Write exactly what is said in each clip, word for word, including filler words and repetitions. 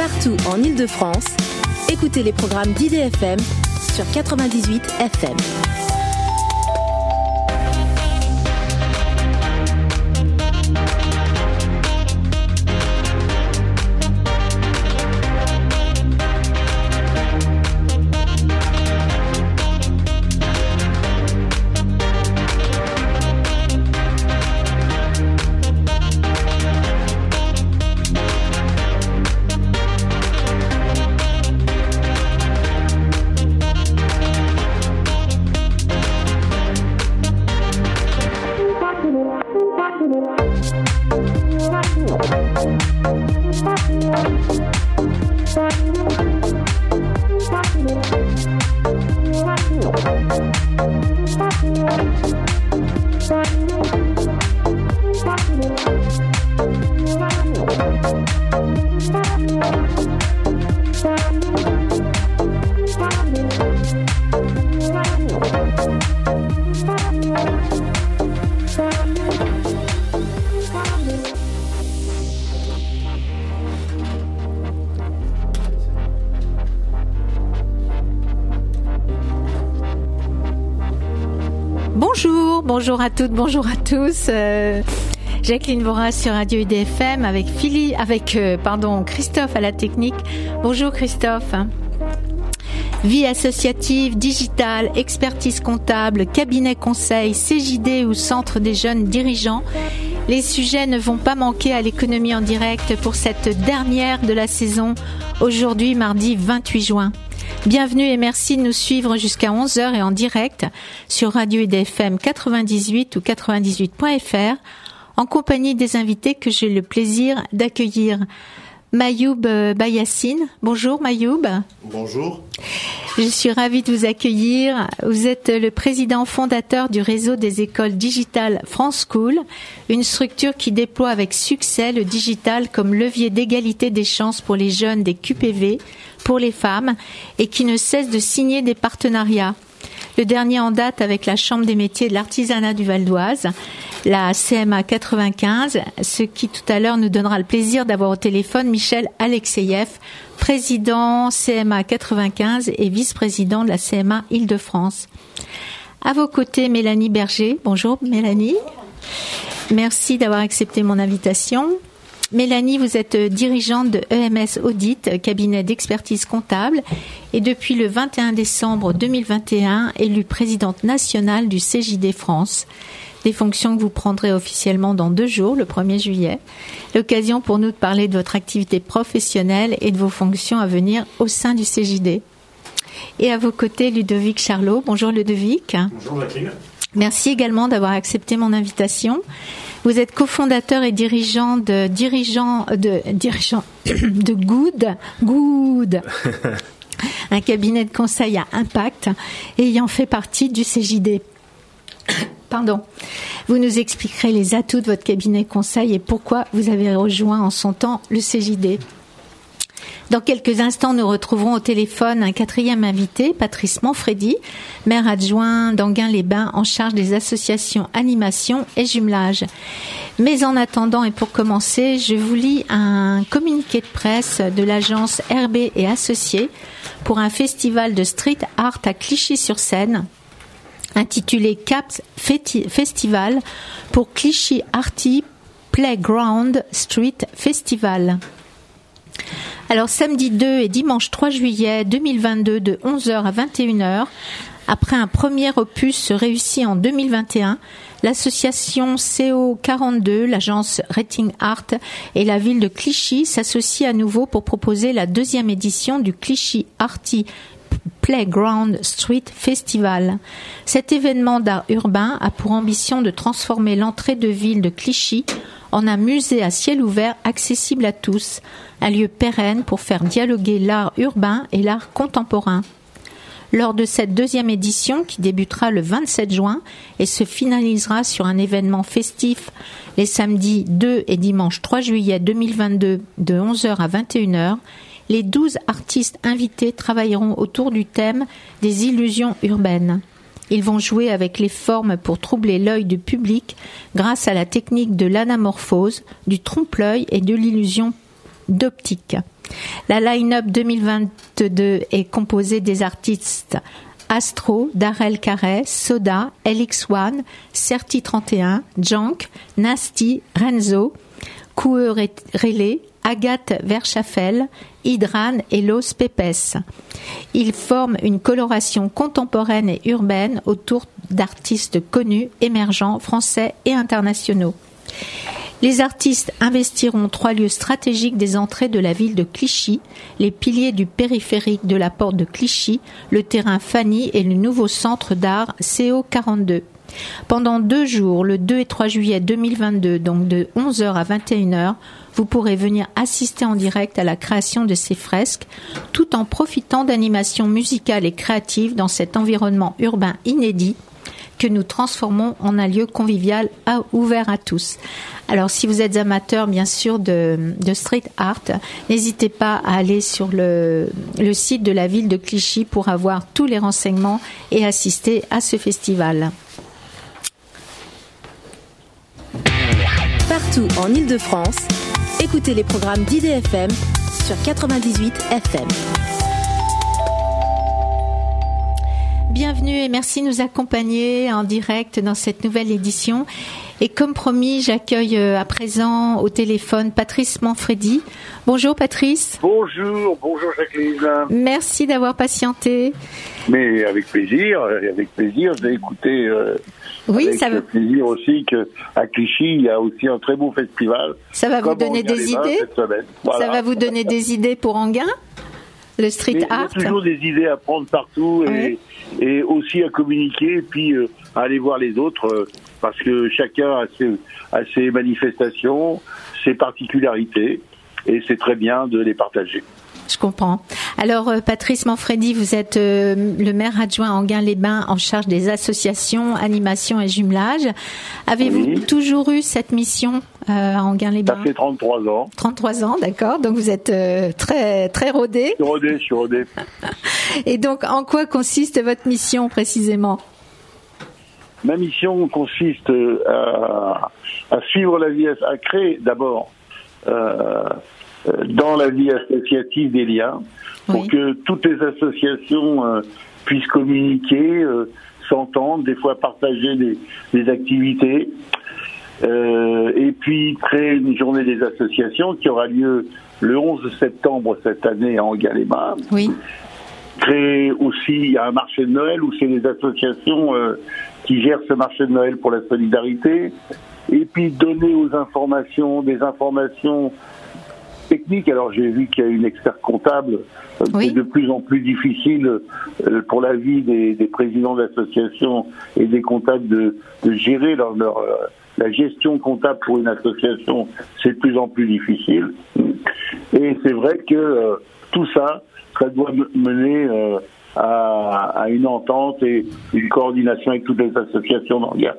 Partout en Île-de-France, écoutez les programmes d'I D F M sur quatre-vingt-dix-huit F M. Bonjour à toutes, bonjour à tous. Euh, Jacqueline Voras sur Radio I D F M avec Philly, avec euh, pardon Christophe à la technique. Bonjour Christophe. Vie associative, digitale, expertise comptable, cabinet conseil, C J D ou centre des jeunes dirigeants. Les sujets ne vont pas manquer à l'économie en direct pour cette dernière de la saison. Aujourd'hui, mardi vingt-huit juin. Bienvenue et merci de nous suivre jusqu'à onze heures et en direct sur Radio I D F M quatre-vingt-dix-huit ou quatre-vingt-dix-huit point F R en compagnie des invités que j'ai le plaisir d'accueillir. Mayoub Bayassine. Bonjour Mayoub. Bonjour. Je suis ravie de vous accueillir. Vous êtes le président fondateur du réseau des écoles digitales France School, une structure qui déploie avec succès le digital comme levier d'égalité des chances pour les jeunes des Q P V, pour les femmes, et qui ne cesse de signer des partenariats. Le dernier en date avec la Chambre des métiers de l'artisanat du Val d'Oise, la C M A quatre-vingt-quinze, ce qui tout à l'heure nous donnera le plaisir d'avoir au téléphone Michel Alexeyev, président C M A quatre-vingt-quinze et vice-président de la C M A Île-de-France. À vos côtés, Mélanie Berger. Bonjour Mélanie. Merci d'avoir accepté mon invitation. Mélanie, vous êtes dirigeante de E M S Audit, cabinet d'expertise comptable, et depuis le vingt et un décembre deux mille vingt et un, élue présidente nationale du C J D France. Des fonctions que vous prendrez officiellement dans deux jours, le premier juillet. L'occasion pour nous de parler de votre activité professionnelle et de vos fonctions à venir au sein du C J D. Et à vos côtés, Ludovic Charlot. Bonjour Ludovic. Bonjour Jacqueline. Merci également d'avoir accepté mon invitation. Vous êtes cofondateur et dirigeant de dirigeant de dirigeant de Good Good, un cabinet de conseil à impact ayant fait partie du C J D. Pardon. Vous nous expliquerez les atouts de votre cabinet conseil et pourquoi vous avez rejoint en son temps le C J D. Dans quelques instants, nous retrouverons au téléphone un quatrième invité, Patrice Manfredi, maire adjoint d'Enghien-les-Bains en charge des associations animation et jumelage. Mais en attendant et pour commencer, je vous lis un communiqué de presse de l'agence R B et Associés pour un festival de street art à Clichy-sur-Seine intitulé CAPS Festival pour Clichy Arty Playground Street Festival. Alors samedi deux et dimanche trois juillet deux mille vingt-deux de onze heures à vingt et une heures, après un premier opus réussi en deux mille vingt et un, l'association C O quarante-deux, l'agence Rating Art et la ville de Clichy s'associent à nouveau pour proposer la deuxième édition du Clichy Arty Playground Street Festival. Cet événement d'art urbain a pour ambition de transformer l'entrée de ville de Clichy en un musée à ciel ouvert accessible à tous, un lieu pérenne pour faire dialoguer l'art urbain et l'art contemporain. Lors de cette deuxième édition qui débutera le vingt-sept juin et se finalisera sur un événement festif les samedis deux et dimanche trois juillet deux mille vingt-deux de onze heures à vingt et une heures, les douze artistes invités travailleront autour du thème des illusions urbaines. Ils vont jouer avec les formes pour troubler l'œil du public grâce à la technique de l'anamorphose, du trompe-l'œil et de l'illusion d'optique. La line-up deux mille vingt-deux est composée des artistes Astro, Darrell Carré, Soda, L X un, Certi trente et un, Junk, Nasty, Renzo, Coueux Relais, Agathe Verschaffel, Hydran et Los Pepes. Ils forment une coloration contemporaine et urbaine autour d'artistes connus, émergents, français et internationaux. Les artistes investiront trois lieux stratégiques des entrées de la ville de Clichy, les piliers du périphérique de la porte de Clichy, le terrain Fanny et le nouveau centre d'art C O quarante-deux. Pendant deux jours, le deux et trois juillet deux mille vingt-deux, donc de onze heures à vingt et une heures, vous pourrez venir assister en direct à la création de ces fresques, tout en profitant d'animations musicales et créatives dans cet environnement urbain inédit que nous transformons en un lieu convivial à, ouvert à tous. Alors, si vous êtes amateur, bien sûr, de, de street art, n'hésitez pas à aller sur le, le site de la ville de Clichy pour avoir tous les renseignements et assister à ce festival. Partout en Île-de-France, écoutez les programmes d'I D F M sur quatre-vingt-dix-huit F M. Bienvenue et merci de nous accompagner en direct dans cette nouvelle édition. Et comme promis, j'accueille à présent au téléphone Patrice Manfredi. Bonjour Patrice. Bonjour, bonjour Jacqueline. Merci d'avoir patienté. Mais avec plaisir, avec plaisir. J'ai écouté euh, oui, avec ça va. plaisir aussi qu'à Clichy, il y a aussi un très beau festival. Ça va vous donner des idées voilà. Ça va vous donner des idées pour Enghien, le street Mais art. Il y a toujours des idées à prendre partout et, oui. et aussi à communiquer et puis euh, à aller voir les autres euh, parce que chacun a ses, a ses manifestations, ses particularités et c'est très bien de les partager. Je comprends. Alors, euh, Patrice Manfredi, vous êtes euh, le maire adjoint Enghien-les-Bains en charge des associations, animation et jumelage. Avez-vous oui. toujours eu cette mission euh, à Enghien-les-Bains ? Ça fait trente-trois ans. trente-trois ans, d'accord. Donc, vous êtes euh, très, très rodé. Je suis rodé, je suis rodé. Et donc, en quoi consiste votre mission précisément ? Ma mission consiste à, à suivre la vie, à créer d'abord euh, dans la vie associative des liens pour oui. que toutes les associations euh, puissent communiquer, euh, s'entendre, des fois partager des, des activités euh, et puis créer une journée des associations qui aura lieu le onze septembre cette année à Enghien-les-Bains. Oui. Créer aussi, il y a un marché de Noël où c'est les associations euh, qui gèrent ce marché de Noël pour la solidarité et puis donner aux informations, des informations technique. Alors j'ai vu qu'il y a une expert comptable euh, oui. qui est de plus en plus difficile euh, pour la vie des, des présidents d'associations et des comptables de, de gérer leur, leur euh, la gestion comptable pour une association, c'est de plus en plus difficile. Et c'est vrai que euh, tout ça, ça doit mener euh, à, à une entente et une coordination avec toutes les associations d'Enghien.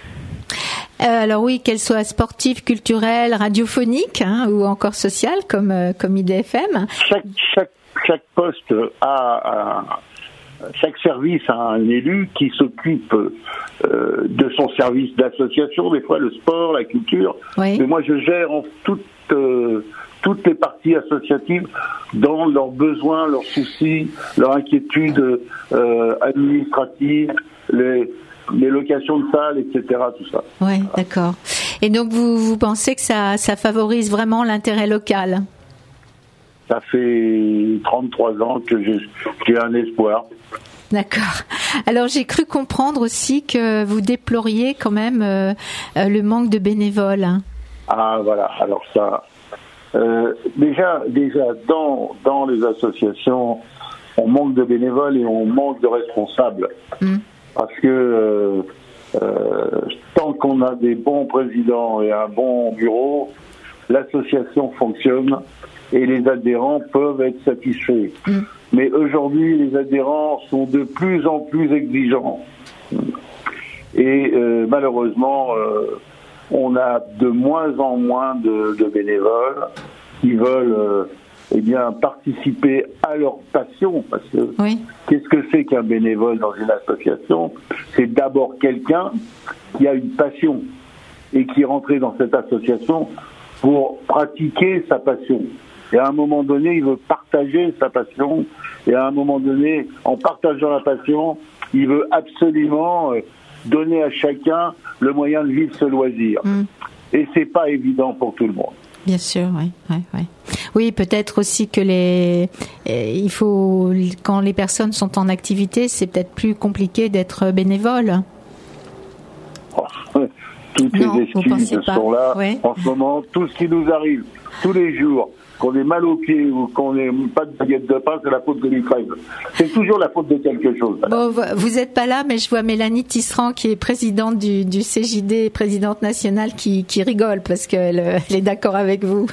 Euh, alors oui, qu'elles soient sportives, culturelles, radiophoniques hein, ou encore sociales comme euh, comme I D F M. Chaque chaque chaque poste a, a chaque service a un élu qui s'occupe euh, de son service d'association, des fois le sport, la culture. Oui. Mais moi je gère en toutes euh, toutes les parties associatives dans leurs besoins, leurs soucis, leurs inquiétudes euh, administratives, les les locations de salles, et cetera, tout ça. Oui, d'accord. Et donc, vous, vous pensez que ça, ça favorise vraiment l'intérêt local ? Ça fait trente-trois ans que j'ai, j'ai un espoir. D'accord. Alors, j'ai cru comprendre aussi que vous déploriez quand même euh, euh, le manque de bénévoles. Hein. Ah, voilà. Alors ça... Euh, déjà, déjà dans, dans les associations, on manque de bénévoles et on manque de responsables. Mmh. Parce que euh, euh, tant qu'on a des bons présidents et un bon bureau, l'association fonctionne et les adhérents peuvent être satisfaits. Mmh. Mais aujourd'hui, les adhérents sont de plus en plus exigeants. Et euh, malheureusement, euh, on a de moins en moins de, de bénévoles qui veulent... Euh, eh bien, participer à leur passion, parce que oui. qu'est-ce que c'est qu'un bénévole dans une association ? C'est d'abord quelqu'un qui a une passion et qui est rentré dans cette association pour pratiquer sa passion. et à un moment donné, il veut partager sa passion, et à un moment donné, en partageant la passion, il veut absolument donner à chacun le moyen de vivre ce loisir. Mmh. Et c'est pas évident pour tout le monde. Bien sûr, oui, oui, oui. Oui, peut-être aussi que les, il faut, quand les personnes sont en activité, c'est peut-être plus compliqué d'être bénévole. Oh, toutes non, les excuses sont là. Ouais. En ce moment, tout ce qui nous arrive tous les jours, qu'on ait mal aux pieds ou qu'on ait pas de baguette de pain, c'est la faute de l'Ukraine. C'est toujours la faute de quelque chose. Bon, vous n'êtes pas là, mais je vois Mélanie Tisserand, qui est présidente du, du C J D, présidente nationale, qui, qui rigole parce qu'elle elle est d'accord avec vous.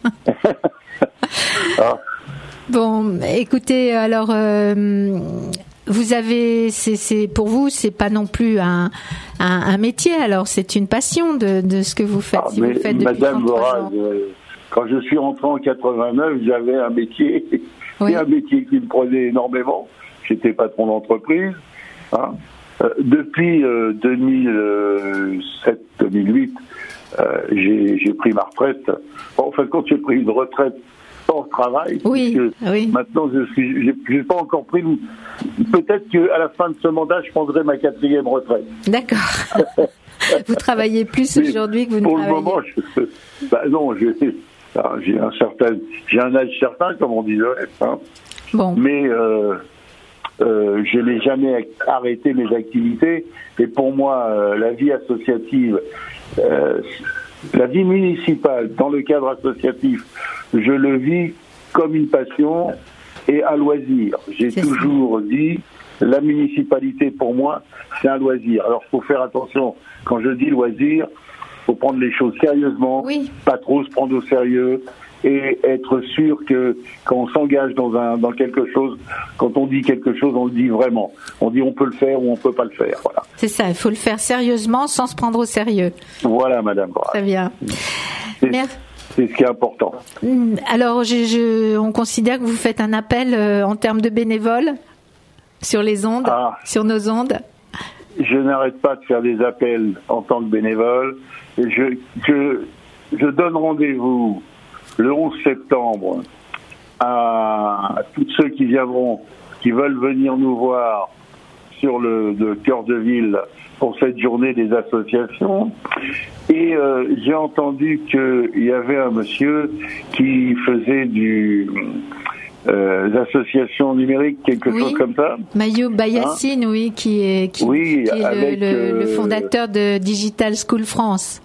ah. Bon, écoutez, alors, euh, vous avez, c'est, c'est, pour vous, c'est pas non plus un, un, un métier, alors c'est une passion de, de ce que vous faites. Ah, si vous le faites depuis Madame trente-trois ans. Euh, quand je suis rentré en quatre-vingt-neuf, j'avais un métier, oui. un métier qui me prenait énormément. J'étais patron d'entreprise. Hein. Euh, depuis euh, deux mille sept deux mille huit, euh, j'ai, j'ai pris ma retraite. Bon, en fait, quand j'ai pris une retraite hors travail, oui, oui. maintenant je suis, j'ai, j'ai pas encore pris. Peut-être qu'à la fin de ce mandat, je prendrai ma quatrième retraite. D'accord. Vous travaillez plus Mais aujourd'hui que vous ne pour travaillez. Pour le moment, je, bah non, j'ai, j'ai un certain, j'ai un âge certain, comme on disait. Hein. Bon. Mais euh, euh, je n'ai jamais arrêté mes activités. Et pour moi, euh, la vie associative, euh, la vie municipale, dans le cadre associatif, je le vis comme une passion et un loisir. J'ai c'est toujours ça. dit, la municipalité, pour moi, c'est un loisir. Alors, il faut faire attention. Quand je dis loisir, il faut prendre les choses sérieusement, oui. pas trop se prendre au sérieux, et être sûr que quand on s'engage dans un dans quelque chose, quand on dit quelque chose, on le dit vraiment. On dit on peut le faire ou on peut pas le faire. Voilà. C'est ça, il faut le faire sérieusement sans se prendre au sérieux. Voilà, Madame. Très bien. C'est, Merci. c'est ce qui est important. Alors, je, je, on considère que vous faites un appel euh, en termes de bénévoles sur les ondes, ah. sur nos ondes. Je n'arrête pas de faire des appels en tant que bénévole. Et je, je, je donne rendez-vous le onze septembre à tous ceux qui viendront, qui veulent venir nous voir sur le, le cœur de ville pour cette journée des associations. Et euh, j'ai entendu qu'il y avait un monsieur qui faisait du... Euh, les associations numériques, quelque oui. chose comme ça. Mayou Bayassine, hein oui, qui est, qui, oui, qui est avec, le, le, euh, le fondateur de Digital School France.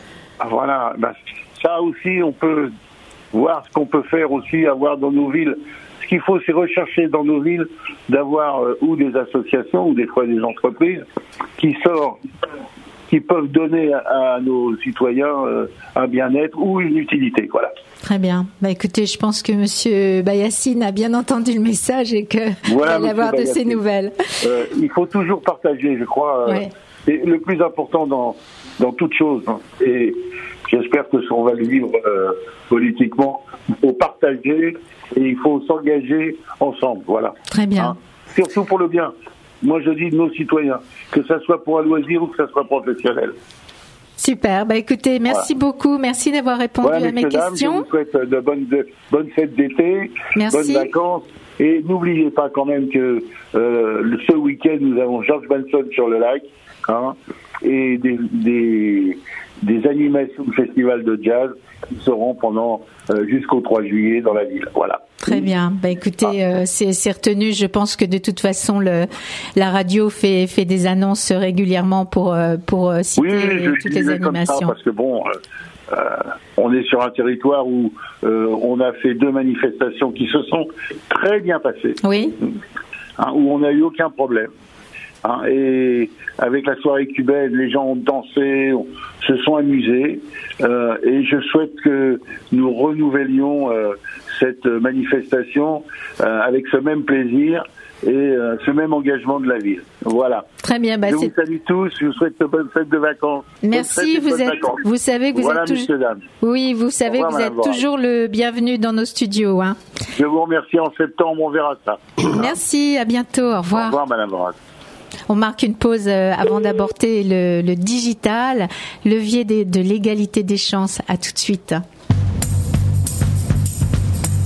Voilà, ben, ça aussi, on peut voir ce qu'on peut faire aussi, avoir dans nos villes. Ce qu'il faut, c'est rechercher dans nos villes d'avoir euh, ou des associations ou des fois des entreprises qui sortent, qui peuvent donner à, à nos citoyens euh, un bien-être ou une utilité. Voilà. Très bien. Bah, écoutez, je pense que Monsieur Bayassine a bien entendu le message et que voilà, va y avoir de ces nouvelles. Euh, il faut toujours partager, je crois. Euh, ouais. C'est le plus important dans dans toute chose. Hein. Et j'espère que on va le vivre euh, politiquement. Il faut partager et il faut s'engager ensemble. Voilà. Très bien. Hein. Surtout pour le bien. Moi, je dis de nos citoyens, que ça soit pour un loisir ou que ça soit professionnel. Super. Bah écoutez, merci voilà. beaucoup. Merci d'avoir répondu voilà, à mes dames, questions. Je vous souhaite de bonnes, de bonnes fêtes d'été, merci. bonnes vacances. Et n'oubliez pas quand même que euh, ce week-end, nous avons George Benson sur le lac, hein, et des, des, des animations du festival de jazz qui seront pendant euh, jusqu'au trois juillet dans la ville. Voilà. Très bien. Bah écoutez, ah. euh, c'est, c'est retenu. Je pense que de toute façon, le, la radio fait, fait des annonces régulièrement pour, euh, pour citer oui, je, toutes je les animations. Comme ça parce que bon, euh, euh, on est sur un territoire où euh, on a fait deux manifestations qui se sont très bien passées. Oui. Hein, où on n'a eu aucun problème. Hein, et avec la soirée cubaine, les gens ont dansé, on, se sont amusés. Euh, et je souhaite que nous renouvellions euh, cette manifestation euh, avec ce même plaisir et euh, ce même engagement de la ville. Voilà. Très bien. Bah, je c'est... vous salue tous. Je vous souhaite de bonnes fêtes de vacances. Merci. Vous êtes. Vacances. Vous savez que vous voilà, êtes toujours. Oui, vous savez que vous êtes toujours le bienvenu dans nos studios. Hein. Je vous remercie. En septembre, on verra ça. Merci. À bientôt. Au revoir. Au revoir, Madame Vorat. On marque une pause avant d'aborder le, le digital, levier de, de l'égalité des chances. À tout de suite.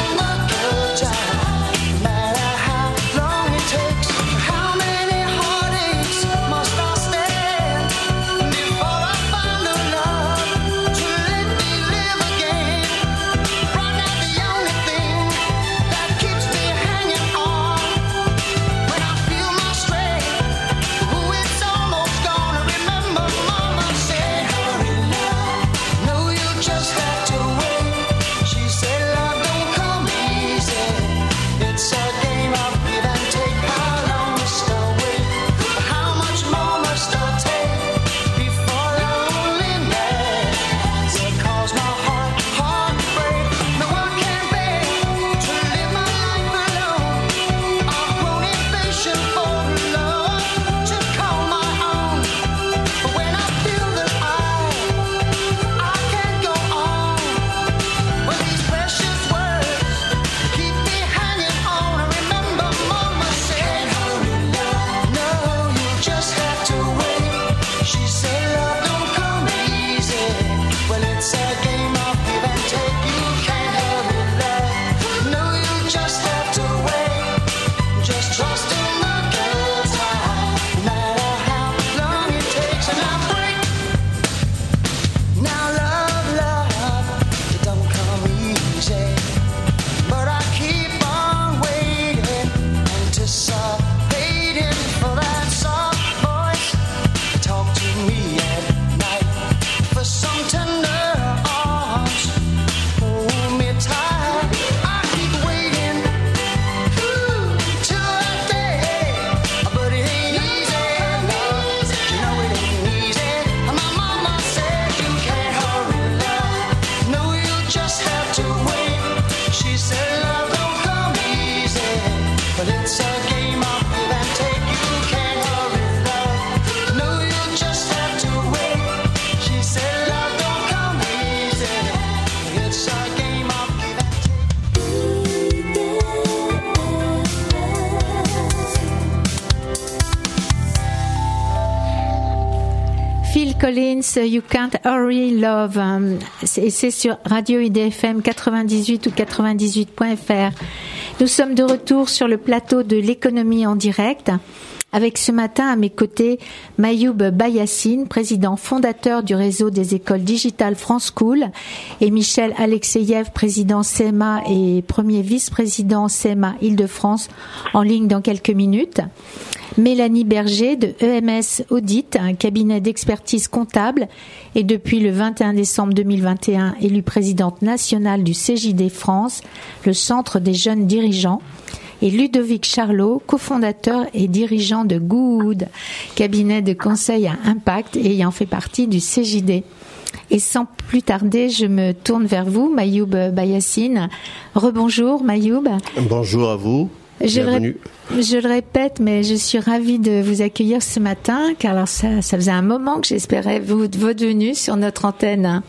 Phil Collins, You Can't Hurry Love. Et c'est sur Radio I D F M quatre-vingt-dix-huit ou quatre-vingt-dix-huit point F R. Nous sommes de retour sur le plateau de l'économie en direct. Avec ce matin à mes côtés Mayoub Bayassine, président fondateur du réseau des écoles digitales France School, et Michel Alexeyev, président C M A et premier vice-président C M A Île-de-France, en ligne dans quelques minutes. Mélanie Berger de E M S Audit, un cabinet d'expertise comptable, et depuis le vingt et un décembre deux mille vingt et un élue présidente nationale du C J D France, le Centre des jeunes dirigeants. Et Ludovic Charlot, cofondateur et dirigeant de Good, cabinet de conseil à impact et ayant fait partie du C J D. Et sans plus tarder, je me tourne vers vous, Mayoub Bayassine. Rebonjour Mayoub. Bonjour à vous. Je le, ré- je le répète, mais je suis ravie de vous accueillir ce matin, car alors ça, ça faisait un moment que j'espérais vous, votre venue sur notre antenne.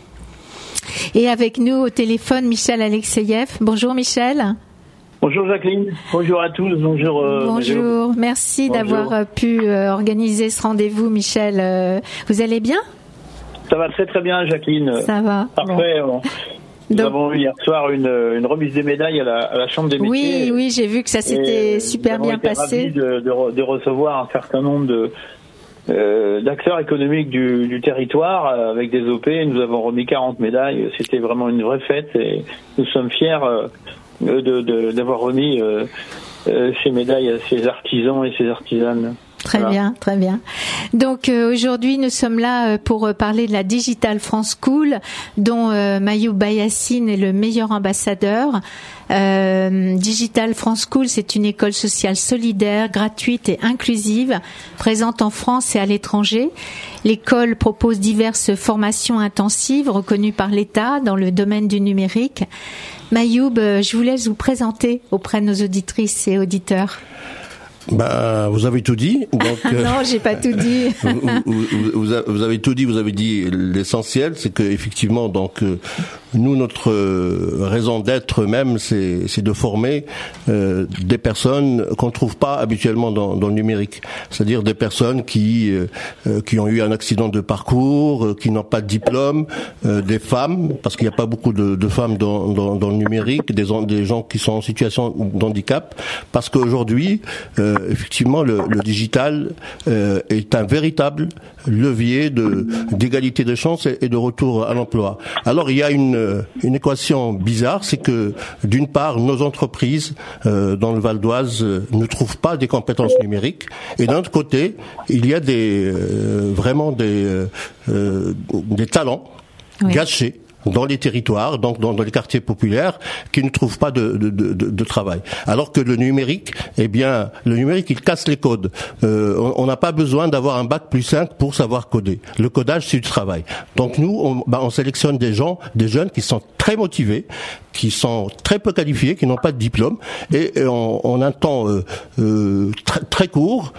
Et avec nous au téléphone, Michel Alexeyev. Bonjour Michel. Bonjour Jacqueline, bonjour à tous, bonjour. Euh, bonjour, bonjour, merci bonjour. d'avoir pu euh, organiser ce rendez-vous, Michel. Euh, vous allez bien ? Ça va très très bien, Jacqueline. Ça va. Parfait. Bon. Nous Donc, avons eu hier soir une, une remise des médailles à la, à la Chambre des métiers. Oui, oui, j'ai vu que ça s'était super bien passé. Nous avons été ravis de, de, de recevoir un certain nombre de euh, d'acteurs économiques du, du territoire avec des O P. Nous avons remis quarante médailles. C'était vraiment une vraie fête et nous sommes fiers. Euh, De, de, d'avoir remis euh, euh, ces médailles à ces artisans et ces artisanes. Très voilà. bien, très bien. Donc euh, aujourd'hui, nous sommes là euh, pour parler de la Digital France School, dont euh, Mayoub Bayassine est le meilleur ambassadeur. Euh, Digital France School, c'est une école sociale solidaire, gratuite et inclusive, présente en France et à l'étranger. L'école propose diverses formations intensives reconnues par l'État dans le domaine du numérique. Mayoub, je vous laisse vous présenter auprès de nos auditrices et auditeurs. Ben, vous avez tout dit. Donc, euh, non, j'ai pas tout dit. vous, vous, vous, vous avez tout dit. Vous avez dit l'essentiel, c'est que effectivement, donc euh, nous, notre euh, raison d'être même, c'est, c'est de former euh, des personnes qu'on trouve pas habituellement dans, dans le numérique. C'est-à-dire des personnes qui euh, qui ont eu un accident de parcours, euh, qui n'ont pas de diplôme, euh, des femmes, parce qu'il n'y a pas beaucoup de, de femmes dans, dans, dans le numérique, des, des gens qui sont en situation d'handicap, parce qu'aujourd'hui, euh, effectivement, le, le digital euh, est un véritable levier de d'égalité de chances et, et de retour à l'emploi. Alors, il y a une une équation bizarre, c'est que d'une part, nos entreprises euh, dans le Val d'Oise euh, ne trouvent pas des compétences numériques, et d'un autre côté, il y a des euh, vraiment des euh, des talents oui. gâchés dans les territoires, donc dans, dans les quartiers populaires, qui ne trouvent pas de, de, de, de travail. Alors que le numérique, eh bien, le numérique, il casse les codes. Euh, on n'a pas besoin d'avoir un bac plus cinq pour savoir coder. Le codage, c'est du travail. Donc nous, on, bah, on sélectionne des gens, des jeunes qui sont très motivés, qui sont très peu qualifiés, qui n'ont pas de diplôme, et, et en, en un temps euh, euh, très, très court,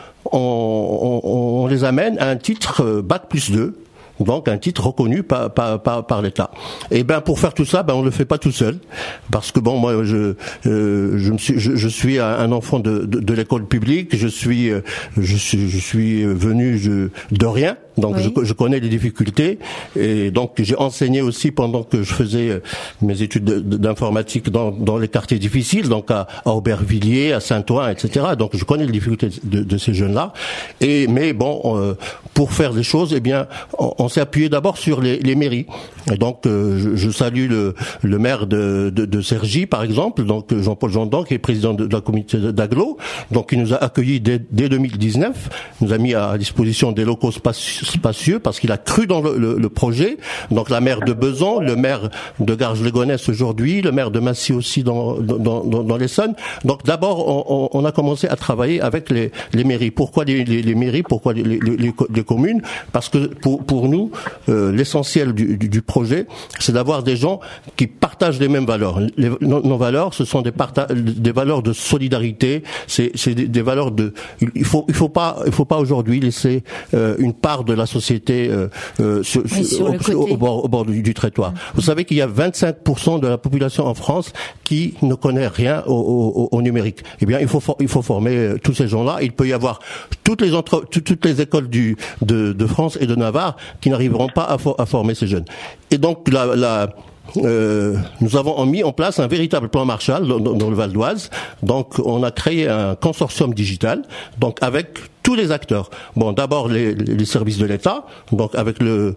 on, on, on les amène à un titre euh, bac plus deux. Donc un titre reconnu par, par, par, par l'État. Et ben pour faire tout ça, ben on le fait pas tout seul, parce que bon moi je euh, je me suis je, je suis un enfant de, de, de l'école publique, je suis je suis je suis venu je, de rien. Donc oui. je, je connais les difficultés, et donc j'ai enseigné aussi pendant que je faisais mes études de, de, d'informatique dans, dans les quartiers difficiles, donc à, à Aubervilliers, à Saint-Ouen, et cetera. Donc je connais les difficultés de, de ces jeunes-là. Et mais bon, euh, pour faire des choses, eh bien, on, on s'est appuyé d'abord sur les, les mairies. Et donc euh, je, je salue le, le maire de, de, de Cergy, par exemple, donc Jean-Paul Gendon, qui est président de, de la communauté d'Aglo, donc il nous a accueillis dès, dès deux mille dix-neuf, nous a mis à disposition des locaux spacieux spacieux parce qu'il a cru dans le, le, le projet. Donc la maire de Besançon, le maire de Garges-les-Gonesse aujourd'hui, le maire de Massy aussi dans dans, dans, dans l'Essonne. Donc d'abord on, on a commencé à travailler avec les, les mairies. Pourquoi les, les, les mairies? Pourquoi les, les, les, les communes? Parce que pour pour nous euh, l'essentiel du, du, du projet, c'est d'avoir des gens qui partagent les mêmes valeurs. Les, nos, nos valeurs, ce sont des parta- des valeurs de solidarité. C'est c'est des, des valeurs de. Il faut il faut pas il faut pas aujourd'hui laisser euh, une part de la société euh, euh, sur, oui, sur au, au, au bord, au bord du, du trottoir. Mmh. Vous savez qu'il y a vingt-cinq pour cent de la population en France qui ne connaît rien au, au, au numérique. Eh bien, il faut il faut former euh, tous ces gens-là. Il peut y avoir toutes les entre, toutes, toutes les écoles du de, de France et de Navarre qui n'arriveront pas à, for, à former ces jeunes. Et donc la, la Euh, nous avons mis en place un véritable plan Marshall dans, dans le Val d'Oise. Donc, on a créé un consortium digital, donc avec tous les acteurs. Bon, d'abord les, les services de l'État, donc avec le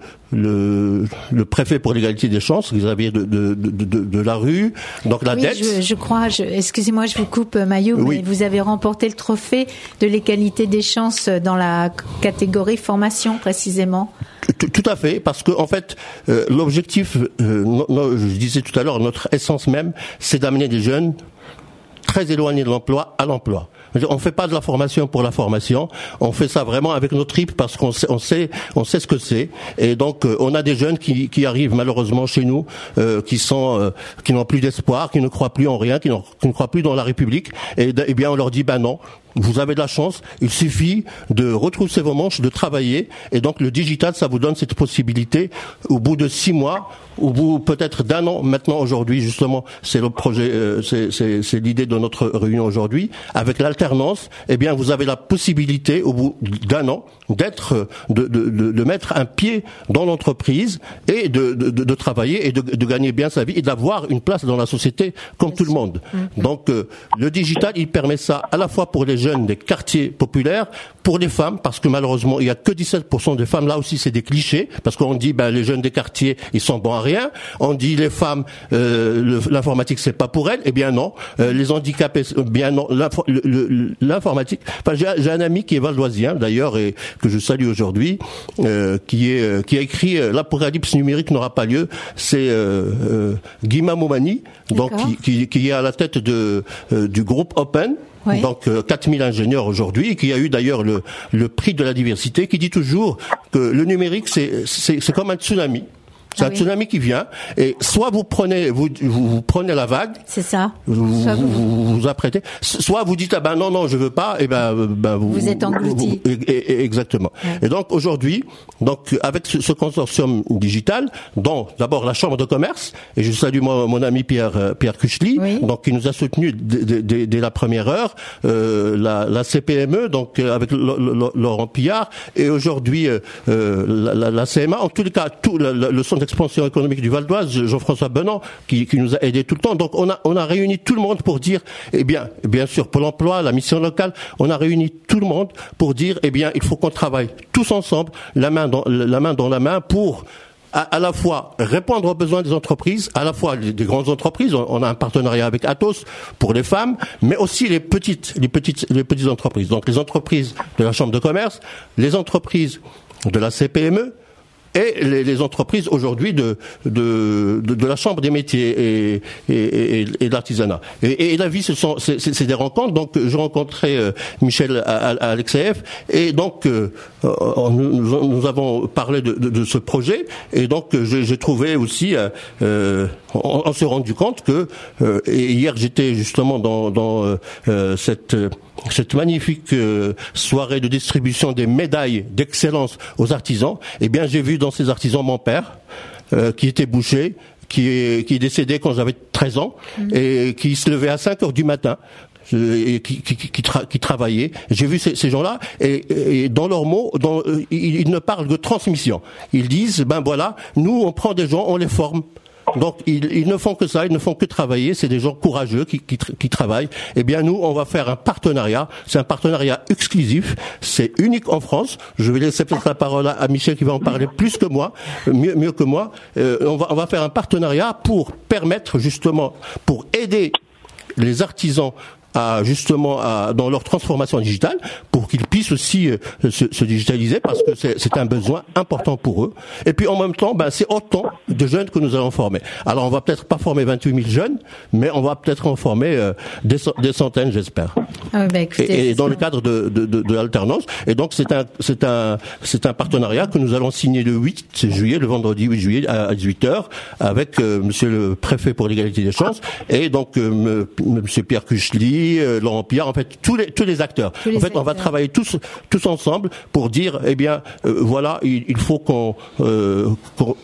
le, le préfet pour l'égalité des chances, Xavier de de de, de, de la rue, donc la oui, dette. Je, je crois. Je, excusez-moi, je vous coupe, Maillot, oui. mais vous avez remporté le trophée de l'égalité des chances dans la catégorie formation précisément. Tout, tout à fait, parce que en fait, euh, l'objectif, euh, no, no, je disais tout à l'heure, notre essence même, c'est d'amener des jeunes très éloignés de l'emploi à l'emploi. On fait pas de la formation pour la formation, on fait ça vraiment avec nos tripes parce qu'on sait, on sait, on sait ce que c'est. Et donc, euh, on a des jeunes qui, qui arrivent malheureusement chez nous, euh, qui sont, euh, qui n'ont plus d'espoir, qui ne croient plus en rien, qui, qui ne croient plus dans la République. Et, et bien, on leur dit, ben non. Vous avez de la chance, il suffit de retrousser vos manches, de travailler, et donc le digital, ça vous donne cette possibilité, au bout de six mois, au bout peut-être d'un an, maintenant aujourd'hui, justement, c'est le projet, euh, c'est, c'est, c'est l'idée de notre réunion aujourd'hui, avec l'alternance, eh bien vous avez la possibilité, au bout d'un an, d'être, de, de, de, de mettre un pied dans l'entreprise, et de, de, de travailler, et de, de gagner bien sa vie, et d'avoir une place dans la société, comme tout le monde. Mm-hmm. Donc, euh, le digital, il permet ça, à la fois pour les jeunes des quartiers populaires, pour les femmes, parce que malheureusement, il y a que dix-sept pour cent des femmes, là aussi c'est des clichés, parce qu'on dit, ben, les jeunes des quartiers, ils sont bons à rien, on dit, les femmes, euh, le, l'informatique c'est pas pour elles, eh bien non, euh, les handicapés, bien non, l'info, le, le, l'informatique, enfin, j'ai, j'ai un ami qui est valdoisien, d'ailleurs, et que je salue aujourd'hui, euh, qui est, euh, qui a écrit, euh, l'apocalypse numérique n'aura pas lieu, c'est, euh, euh, Guima Momani, donc, qui, qui, qui est à la tête de, euh, du groupe Open. Oui. Donc euh, quatre mille ingénieurs aujourd'hui, qui a eu d'ailleurs le, le prix de la diversité, qui dit toujours que le numérique c'est, c'est, c'est comme un tsunami. C'est ah un oui. tsunami qui vient, et soit vous prenez, vous, vous, vous prenez la vague. C'est ça. Vous soit vous, vous... vous vous apprêtez. Soit vous dites, ah ben non, non, je veux pas, et ben, ben vous. Vous êtes englouti. Vous, et, et, exactement. Ouais. Et donc, aujourd'hui, donc, avec ce, ce consortium digital, dont, d'abord, la Chambre de commerce, et je salue mon, mon ami Pierre, Pierre Kuchli, oui. donc, qui nous a soutenus dès, dès, dès la première heure, euh, la, la C P M E, donc, avec Laurent Pillard, et aujourd'hui, euh, la, la, la C M A, en tous les cas, tout le, le centre d'expansion économique du Val d'Oise, Jean-François Benant, qui, qui nous a aidés tout le temps. Donc, on a, on a réuni tout le monde pour dire, eh bien, bien sûr, Pôle emploi, la mission locale, on a réuni tout le monde pour dire, eh bien, il faut qu'on travaille tous ensemble, la main dans la main dans la main, pour à, à la fois répondre aux besoins des entreprises, à la fois des, des grandes entreprises. On, on a un partenariat avec Atos pour les femmes, mais aussi les petites, les petites, les petites entreprises. Donc, les entreprises de la Chambre de commerce, les entreprises de la C P M E. Et les, les entreprises aujourd'hui de, de, de, de la Chambre des métiers et, et, et, et de l'artisanat. Et, et la vie, ce sont, c'est, c'est des rencontres. Donc, je rencontrais euh, Michel à, à, à l'X C F, et donc euh, nous, nous avons parlé de, de, de ce projet. Et donc, j'ai, j'ai trouvé aussi, euh, euh, on, on s'est rendu compte que, euh, et hier j'étais justement dans, dans euh, cette cette magnifique euh, soirée de distribution des médailles d'excellence aux artisans. Eh bien, j'ai vu dans ces artisans mon père, euh, qui était boucher, qui est, qui est décédé quand j'avais treize ans, mmh. et qui se levait à cinq heures du matin, et qui, qui, qui, tra- qui travaillait. J'ai vu ces, ces gens-là, et, et dans leurs mots, dans, euh, ils, ils ne parlent que transmission. Ils disent, ben voilà, nous, on prend des gens, on les forme. Donc ils, ils ne font que ça, ils ne font que travailler. C'est des gens courageux qui, qui, qui travaillent. Eh bien nous, on va faire un partenariat. C'est un partenariat exclusif. C'est unique en France. Je vais laisser peut-être la parole à, à Michel qui va en parler plus que moi, mieux, mieux que moi. Euh, on va, on va faire un partenariat pour permettre justement, pour aider les artisans à justement à, dans leur transformation digitale, pour qu'ils puissent aussi euh, se, se digitaliser, parce que c'est, c'est un besoin important pour eux. Et puis en même temps, ben c'est autant de jeunes que nous allons former. Alors on va peut-être pas former vingt-huit mille jeunes, mais on va peut-être en former euh, des, des centaines, j'espère. Ah, bah, écoutez, et, et dans le cadre de, de, de, de l'alternance. Et donc c'est un c'est un c'est un partenariat que nous allons signer le huit juillet, le vendredi huit juillet à dix-huit heures, avec euh, Monsieur le préfet pour l'égalité des chances, et donc euh, Monsieur Pierre Kuchli, Laurent Pillard, en fait tous les tous les acteurs. Tous les en fait, acteurs. On va travailler tous tous ensemble pour dire, eh bien, euh, voilà, il, il faut qu'on, euh, qu'on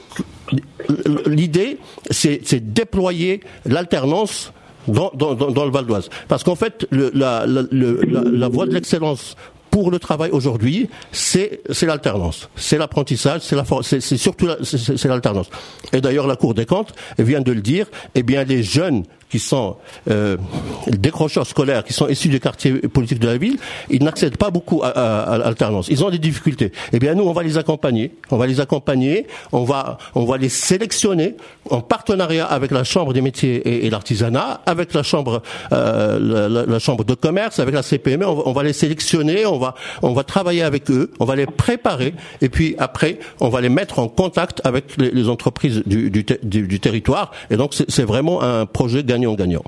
l'idée, c'est, c'est déployer l'alternance dans dans dans, dans le Val d'Oise, parce qu'en fait, le, la, la, le, la la voie de l'excellence pour le travail aujourd'hui, c'est c'est l'alternance, c'est l'apprentissage, c'est la c'est, c'est surtout la, c'est, c'est l'alternance. Et d'ailleurs, la Cour des comptes vient de le dire. Eh bien, les jeunes qui sont euh, décrocheurs scolaires, qui sont issus des quartiers politiques de la ville, ils n'accèdent pas beaucoup à, à, à l'alternance. Ils ont des difficultés. Eh bien, nous, on va les accompagner. On va les accompagner. On va, on va les sélectionner en partenariat avec la Chambre des métiers et, et l'artisanat, avec la Chambre, euh, la, la, la Chambre de commerce, avec la C P M E. On va, on va les sélectionner. On va, on va travailler avec eux. On va les préparer. Et puis après, on va les mettre en contact avec les, les entreprises du, du, du, du territoire. Et donc, c'est, c'est vraiment un projet gagnant. gagnant.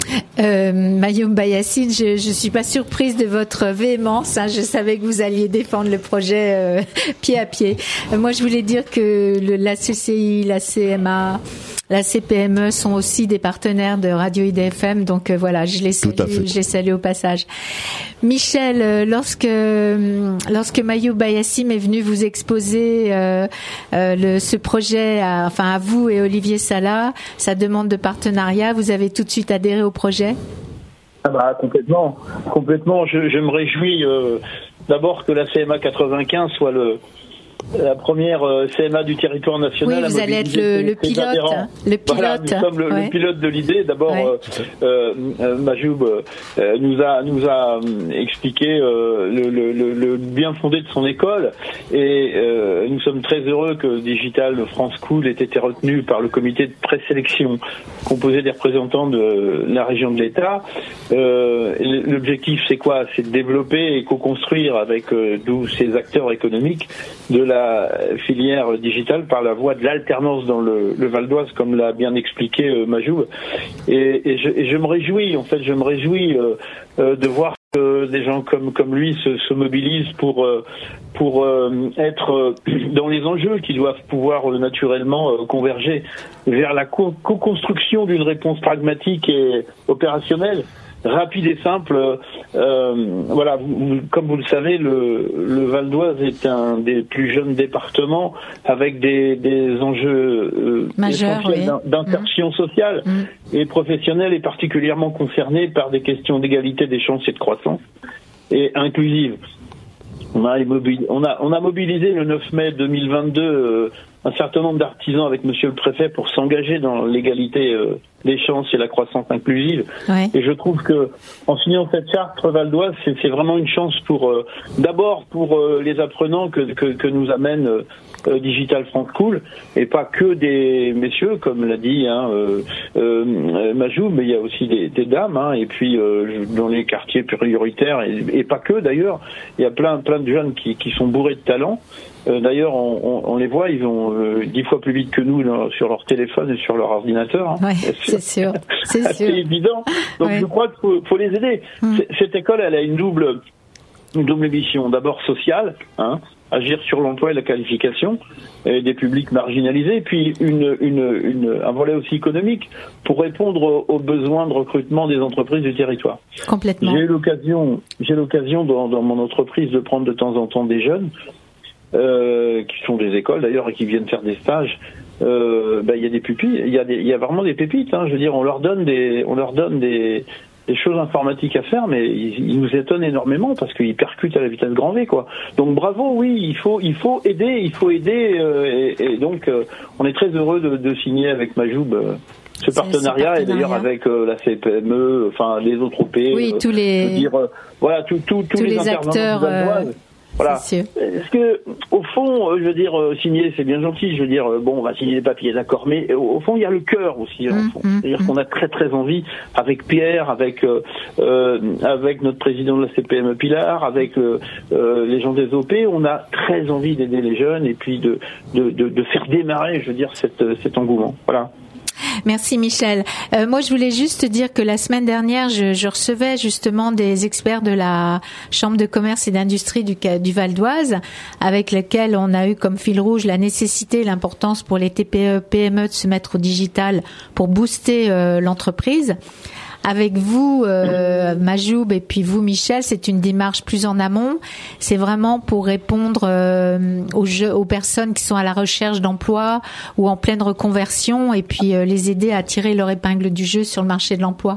Euh, Mayoum Bayassine, je je suis pas surprise de votre véhémence. Hein, je savais que vous alliez défendre le projet euh, pied à pied. Euh, moi, je voulais dire que le, la C C I, la C M A, la C P M E sont aussi des partenaires de Radio I D F M. Donc euh, voilà, je les salue, je les salue au passage. Michel, euh, lorsque euh, lorsque Mayoum Bayassine est venu vous exposer euh, euh, le, ce projet, à, enfin à vous et Olivier Salah, sa demande de partenariat, vous avez tout de suite adhéré au projet ? Ah bah complètement, complètement. Je, je me réjouis euh, d'abord que la C M A quatre-vingt-quinze soit le la première euh, C M A du territoire national. Oui, vous allez être le, le pilote, hein, le pilote. Voilà, nous sommes le, ouais. le pilote de l'idée. D'abord, ouais. euh, euh, Majoub euh, nous a nous a expliqué euh, le, le, le, le bien fondé de son école, et euh, nous sommes très heureux que Digital France School ait été retenu par le comité de présélection composé des représentants de la région de l'État. Euh, l'objectif, c'est quoi ? C'est de développer et co-construire avec euh, tous ces acteurs économiques de la filière digitale par la voie de l'alternance dans le, le Val d'Oise, comme l'a bien expliqué euh, Majoub. Et, et, je, et je me réjouis, en fait, je me réjouis euh, euh, de voir que des gens comme comme lui se, se mobilisent pour euh, pour euh, être euh, dans les enjeux qui doivent pouvoir euh, naturellement euh, converger vers la co- co-construction d'une réponse pragmatique et opérationnelle, rapide et simple. Euh, voilà, vous, comme vous le savez, le, le Val d'Oise est un des plus jeunes départements avec des, des enjeux euh, Majeur, essentiels oui. d'insertion mmh. sociale mmh. et professionnelle, et particulièrement concernés par des questions d'égalité des chances et de croissance et inclusive. On a, on a, on a mobilisé le neuf mai deux mille vingt-deux euh, un certain nombre d'artisans avec Monsieur le Préfet pour s'engager dans l'égalité euh, des chances et la croissance inclusive. Ouais. Et je trouve que en signant cette charte Val d'Oise, c'est, c'est vraiment une chance pour euh, d'abord pour euh, les apprenants que, que, que nous amène euh, Digital France School, et pas que des messieurs, comme l'a dit hein, euh, euh, Majoub, mais il y a aussi des, des dames, hein, et puis euh, dans les quartiers prioritaires, et, et pas que d'ailleurs, il y a plein plein de jeunes qui, qui sont bourrés de talent. Euh, d'ailleurs, on, on, on les voit, ils vont euh, dix fois plus vite que nous là, sur leur téléphone et sur leur ordinateur. Hein. Ouais, c'est sûr, c'est sûr. C'est évident. Donc ouais. je crois qu'il faut, faut les aider. Hum. Cette école, elle a une double, une double mission. D'abord sociale, hein, agir sur l'emploi et la qualification et des publics marginalisés, puis une, une, une, un volet aussi économique pour répondre aux besoins de recrutement des entreprises du territoire. Complètement. J'ai eu l'occasion, j'ai l'occasion dans, dans mon entreprise de prendre de temps en temps des jeunes euh, qui sont des écoles d'ailleurs et qui viennent faire des stages. Euh, ben, il y a des pupilles, il y a des, il y a vraiment des pépites. Hein, je veux dire, on leur donne des, on leur donne des des choses informatiques à faire, mais ils, ils nous étonnent énormément parce qu'ils percutent à la vitesse grand V, quoi. Donc bravo, oui, il faut, il faut aider, il faut aider, euh, et, et donc euh, on est très heureux de, de signer avec Majoub euh, ce partenariat, et d'ailleurs avec euh, la C P M E, enfin les autres O P, oui, euh, tous les, je veux dire, euh, voilà, tout, tout, tous, tous les, les acteurs. Euh... Voilà. Est-ce que, au fond, je veux dire, signer, c'est bien gentil. Je veux dire, bon, on va signer les papiers, d'accord. Mais au fond, il y a le cœur aussi. Mmh, au fond. Mmh, C'est-à-dire mmh. qu'on a très très envie, avec Pierre, avec euh, avec notre président de la C P M E Pilar, avec euh, les gens des O P, on a très envie d'aider les jeunes et puis de de de, de faire démarrer, je veux dire, cette, cet engouement. Voilà. Merci Michel. Euh, moi, je voulais juste dire que la semaine dernière, je, je recevais justement des experts de la Chambre de commerce et d'industrie du, du Val d'Oise, avec lesquels on a eu comme fil rouge la nécessité et l'importance pour les T P E, P M E de se mettre au digital pour booster euh, l'entreprise. Avec vous, euh, Majoub, et puis vous, Michel, c'est une démarche plus en amont. C'est vraiment pour répondre euh, aux, jeux, aux personnes qui sont à la recherche d'emploi ou en pleine reconversion, et puis euh, les aider à tirer leur épingle du jeu sur le marché de l'emploi.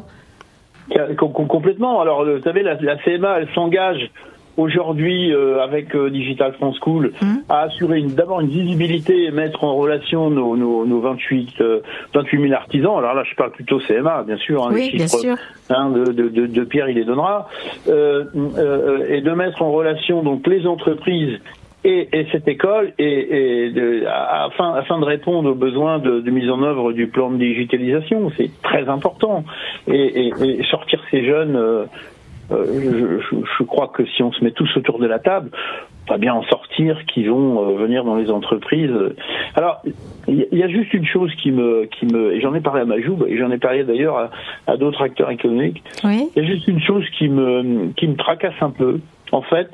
Complètement. Alors, vous savez, la, la C M A, elle s'engage aujourd'hui euh, avec euh, Digital France School mmh. à assurer une, d'abord une visibilité et mettre en relation nos, nos, nos vingt-huit mille artisans. Alors là, je parle plutôt C M A, bien sûr. Hein, oui, les bien chiffres, sûr. Hein, de, de, de, de Pierre, il les donnera. Euh, euh, et de mettre en relation donc les entreprises et, et cette école, et, et de, afin, afin de répondre aux besoins de, de mise en œuvre du plan de digitalisation. C'est très important. Et, et, et sortir ces jeunes... Euh, Euh, je, je, je crois que si on se met tous autour de la table, on va bien en sortir, qui vont euh, venir dans les entreprises. Alors, il y, y a juste une chose qui me, qui me, et j'en ai parlé à Majoub, et j'en ai parlé d'ailleurs à, à d'autres acteurs économiques. Oui. Il y a juste une chose qui me, qui me tracasse un peu. En fait,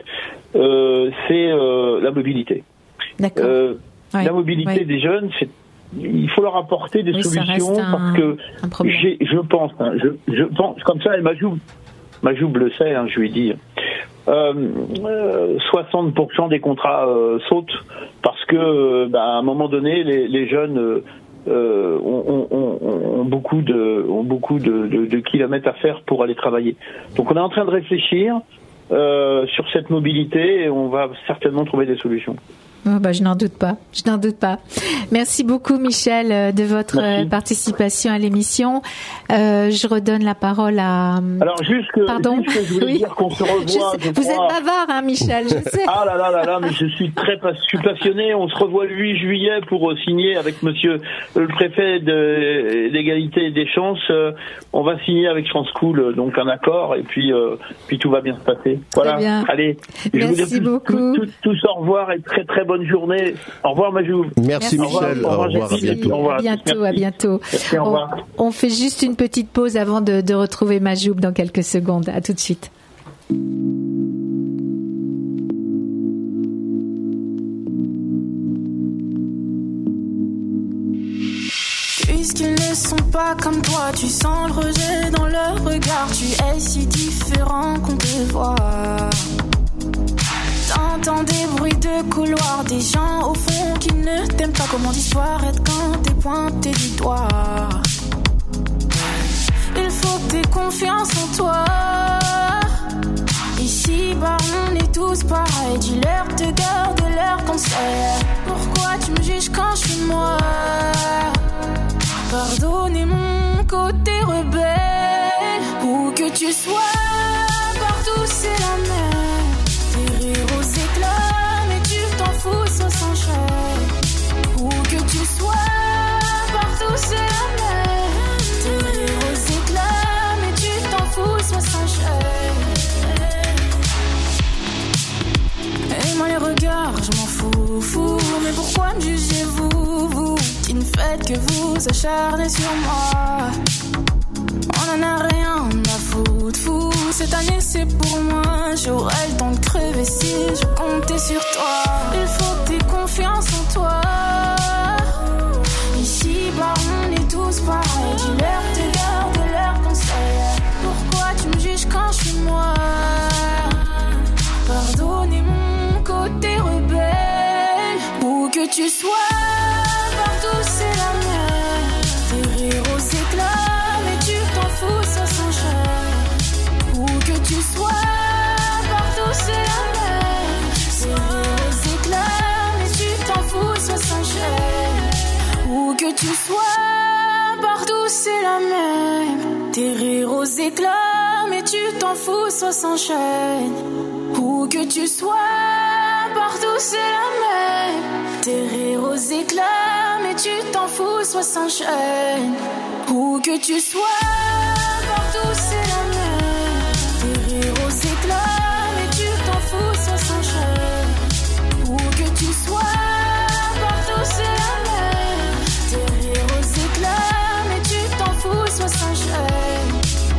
euh, c'est euh, la mobilité. D'accord. Euh, oui. La mobilité oui. des jeunes, c'est il faut leur apporter des oui, solutions un, parce que j'ai, je pense, hein, je, je pense comme ça, et Majoub. Majoub le sait, hein, je lui ai dit, euh, euh, soixante pour cent des contrats euh, sautent parce que, euh, bah, à un moment donné, les, les jeunes euh, ont, ont, ont beaucoup de, ont beaucoup de, de, de kilomètres à faire pour aller travailler. Donc, on est en train de réfléchir euh, sur cette mobilité et on va certainement trouver des solutions. Oh bah, je n'en doute pas, je n'en doute pas. Merci beaucoup Michel de votre Merci. participation à l'émission. Euh, je redonne la parole à... Alors juste que, Pardon. Juste que je voulais oui. dire qu'on se revoit. Je sais, je vous crois... êtes bavard, hein, Michel, je sais. Ah là là là là, mais je suis très pas, je suis passionné. On se revoit le huit juillet pour signer avec Monsieur le préfet de d'égalité et des chances. Euh, on va signer avec France School donc un accord et puis euh, puis tout va bien se passer. Voilà. Bien. Allez. Merci je vous dis beaucoup. Tous, tous, tous au revoir et très très bonne journée. Au revoir Majoub. Merci, Merci Michel. Au revoir, au revoir, à bientôt. Au revoir. À bientôt, Merci. à bientôt. Merci, au revoir. On, on fait juste une petite pause avant de, de retrouver Majoub dans quelques secondes. À tout de suite. Puisqu'ils ne sont pas comme toi, tu sens le rejet dans leur regard. Tu es si différent qu'on te voit. T'entends des bruits de couloir, des gens au fond qui ne t'aiment pas. Comment disparaître quand t'es pointé du doigt? Il faut que t'aies confiance en toi. Ici, bah, on est tous pareils. Dis-leur de garder leurs conseils. Pourquoi tu me juges quand je suis moi? Pardonnez mon côté rebelle. Où que tu sois, partout c'est la même. Tes rires aux éclats, mais tu t'en fous, ça s'enchaîne. Où que tu sois, partout c'est la même. Tes rires aux éclats, mais tu t'en fous, ça s'enchaîne. Et moi les regards, je m'en fous, fou. Mais pourquoi me jugez-vous, vous qui ne faites que vous acharner sur moi? On en a rien à foutre, fou. Cette année c'est pour moi. J'aurai le temps de crever si je comptais sur toi. Il faut que t'aies confiance en toi. Ici bah on est tous pareils. Dis-leur de garder leurs conseils. Pourquoi tu me juges quand je suis moi? Pardonnez mon côté rebelle. Où que tu sois, partout c'est la même. Tes rires aux éclats, mais tu t'en fous, ça s'enchaîne. Où que tu sois, partout c'est la même. Tes rires aux éclats, mais tu t'en fous, ça s'enchaîne. Où que tu sois, partout c'est la même. Tes rires aux éclats, mais tu t'en fous, ça s'enchaîne. Où que tu sois, partout c'est la même. Tes rires aux éclats, mais tu t'en fous, soit s'enchaîne. Où que tu sois, partout c'est la même. Tes rires aux éclats, mais tu t'en fous, soit s'enchaîne. Où que tu sois, partout c'est la même. Tes rires aux éclats, mais tu t'en fous, soit s'enchaîne.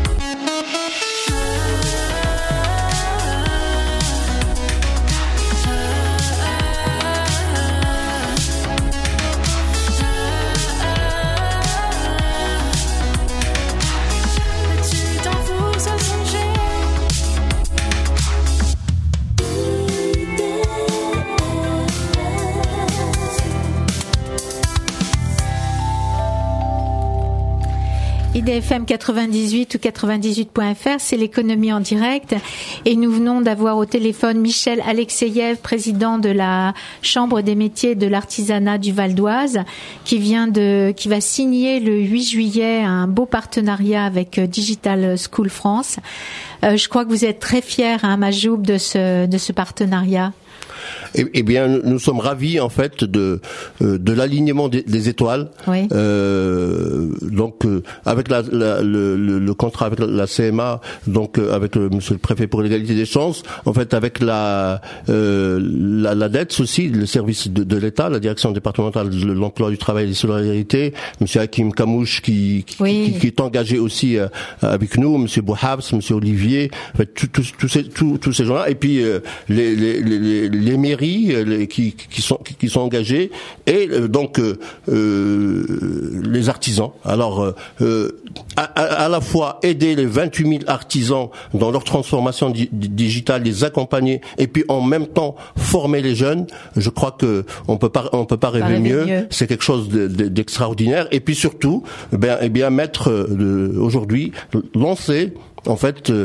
I D F M quatre-vingt-dix-huit ou quatre-vingt-dix-huit point F R, c'est l'économie en direct. Et nous venons d'avoir au téléphone Michel Alexeyev, président de la Chambre des métiers de l'artisanat du Val d'Oise, qui vient de, qui va signer le huit juillet un beau partenariat avec Digital School France. Euh, je crois que vous êtes très fiers, hein, Majoub, de ce, de ce partenariat. Eh, eh bien, nous sommes ravis en fait de de l'alignement des, des étoiles. Oui. Euh, donc, euh, avec la, la, le, le contrat avec la C M A, donc euh, avec le Monsieur le Préfet pour l'égalité des chances, en fait, avec la euh, la, la D E T S aussi, le service de, de l'État, la Direction départementale de l'emploi, du travail et des solidarités, Monsieur Hakim Kamouche qui qui, oui. qui qui est engagé aussi euh, avec nous, Monsieur Bouhabs, Monsieur Olivier, en fait, tous tous ces tous tous ces gens-là, et puis euh, les les les les mairies Les, qui, qui sont qui sont engagés et euh, donc euh, euh, les artisans. Alors euh, à, à la fois aider les vingt-huit mille artisans dans leur transformation di- digitale, les accompagner et puis en même temps former les jeunes. Je crois que on peut pas on peut pas rêver, pas rêver mieux. mieux. C'est quelque chose de, de, d'extraordinaire. Et puis surtout, ben eh bien mettre euh, aujourd'hui lancer en fait, euh,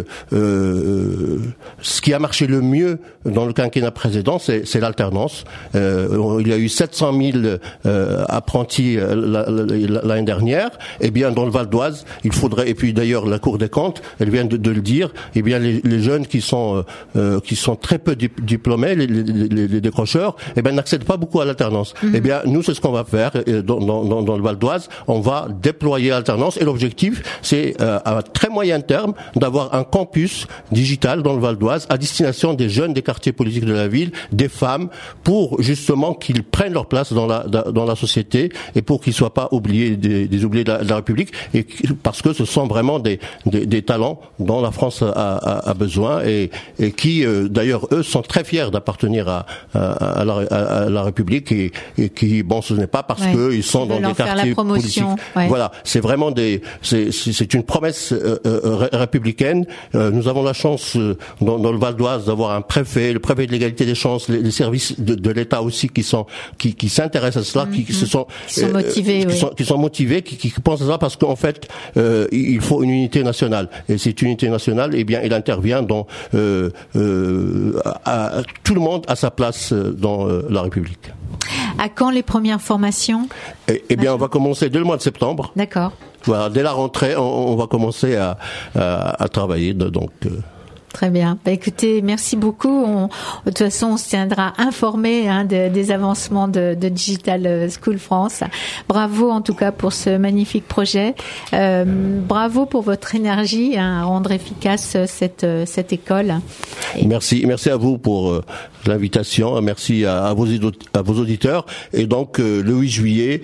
euh, ce qui a marché le mieux dans le quinquennat précédent, c'est, c'est l'alternance. Euh, il y a eu sept cent mille euh, apprentis euh, la, la, l'année dernière. Eh bien, dans le Val d'Oise, il faudrait. Et puis d'ailleurs, la Cour des comptes, elle vient de, de le dire. Eh bien, les, les jeunes qui sont euh, qui sont très peu dip- diplômés, les, les, les décrocheurs, eh bien, n'accèdent pas beaucoup à l'alternance. Mm-hmm. Eh bien, nous, c'est ce qu'on va faire dans, dans, dans le Val d'Oise. On va déployer l'alternance et l'objectif, c'est euh, à très moyen terme d'avoir un campus digital dans le Val d'Oise à destination des jeunes des quartiers politiques de la ville, des femmes, pour justement qu'ils prennent leur place dans la dans la société et pour qu'ils soient pas oubliés des, des oubliés de la, de la République, et parce que ce sont vraiment des des, des talents dont la France a, a, a besoin et et qui euh, d'ailleurs eux sont très fiers d'appartenir à à, à, la, à la République et, et qui bon ce n'est pas parce ouais. que ils sont ils dans des quartiers politiques. Ouais. Voilà, c'est vraiment des c'est c'est une promesse euh, euh, républicaine. Euh, nous avons la chance euh, dans, dans le Val d'Oise d'avoir un préfet, le préfet de l'égalité des chances, les, les services de, de l'État aussi qui sont qui qui s'intéressent à cela, mmh, qui, qui se sont qui sont motivés, euh, oui. qui, sont, qui sont motivés, qui, qui pensent à ça parce qu'en fait euh, il faut une unité nationale et cette unité nationale, eh bien, elle intervient dans euh, euh, à, à, tout le monde a sa place dans euh, la République. À quand les premières formations ? Eh, eh bien, on va commencer dès le mois de septembre. D'accord. Voilà, dès la rentrée, on, on va commencer à, à, à travailler. Donc. Euh, Très bien. Bah, écoutez, merci beaucoup. On, de toute façon, on se tiendra informé hein, de, des avancements de, de Digital School France. Bravo en tout cas pour ce magnifique projet. Euh, bravo pour votre énergie hein, à rendre efficace cette, cette école. Et... Merci, merci à vous pour euh, l'invitation. Merci à, à, vos, à vos auditeurs. Et donc euh, le huit juillet,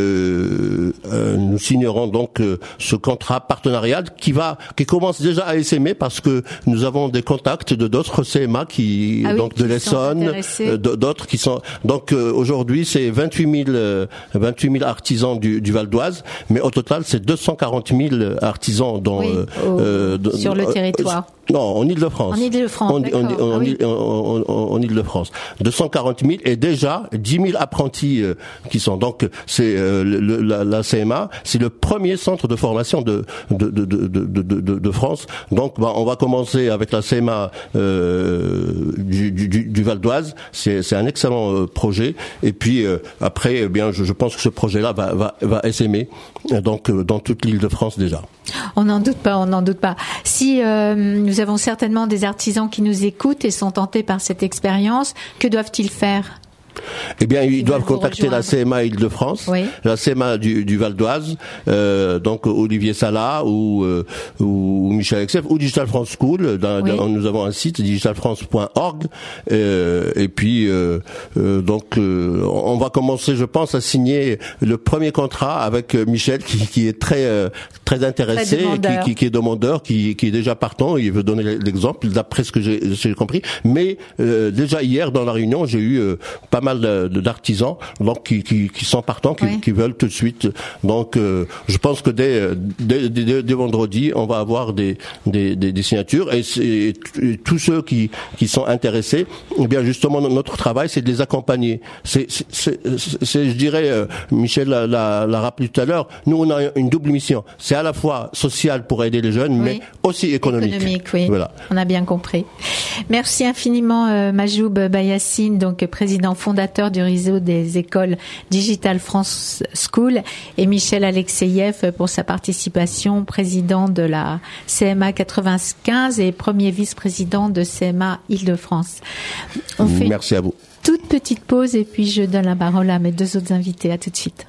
euh, euh, nous signerons donc euh, ce contrat partenarial qui va, qui commence déjà à essaimer parce que nous avons des contacts de d'autres C M A qui ah oui, donc qui de l'Essonne, euh, d'autres qui sont donc euh, aujourd'hui c'est vingt-huit mille euh, vingt-huit mille artisans du, du Val d'Oise, mais au total c'est deux cent quarante mille artisans dans oui, au, euh, de, sur le territoire. Euh, non, en Île-de-France. En Île-de-France, en, d'accord. En, en, ah oui. en, en, en, en Île-de-France. deux cent quarante mille et déjà dix mille apprentis euh, qui sont. Donc c'est euh, le, la, la C M A, c'est le premier centre de formation de de de de de, de, de France. Donc bah, on va commencer avec la C M A euh, du, du, du Val d'Oise. C'est c'est un excellent euh, projet. Et puis euh, après, eh bien, je, je pense que ce projet-là va va va essaimer donc euh, dans toute l'Île-de-France déjà. On n'en doute pas, on n'en doute pas. Si euh, nous avons certainement des artisans qui nous écoutent et sont tentés par cette expérience, que doivent-ils faire ? Eh bien, ils, ils doivent contacter la C M A Île-de-France, oui. la C M A du, du Val d'Oise, euh, donc Olivier Sala ou, euh, ou Michel Exef, ou Digital France School. Dans, oui. dans, nous avons un site digital france point org. Euh, et puis, euh, euh, donc, euh, on va commencer, je pense, à signer le premier contrat avec Michel, qui, qui est très euh, très intéressé, très qui, qui, qui est demandeur, qui, qui est déjà partant. Il veut donner l'exemple, d'après ce que j'ai, j'ai compris. Mais euh, déjà hier, dans la réunion, j'ai eu euh, pas mal d'artisans donc qui, qui, qui sont partants, qui, oui. qui veulent tout de suite. Donc, euh, je pense que dès, dès, dès, dès vendredi, on va avoir des, des, des, des signatures et, et, et tous ceux qui, qui sont intéressés, eh bien justement notre travail, c'est de les accompagner. C'est, c'est, c'est, c'est je dirais, euh, Michel l'a, l'a, l'a rappelé tout à l'heure. Nous, on a une double mission. C'est à la fois social pour aider les jeunes, oui. mais aussi économique. Économique, oui. Voilà. On a bien compris. Merci infiniment, euh, Majoub Bayassine, donc président fondateur du réseau des écoles Digital France School, et Michel Alexeyev pour sa participation, président de la C M A quatre-vingt-quinze et premier vice-président de C M A Île-de-France. On fait Merci à vous. Toute petite pause et puis je donne la parole à mes deux autres invités. À tout de suite.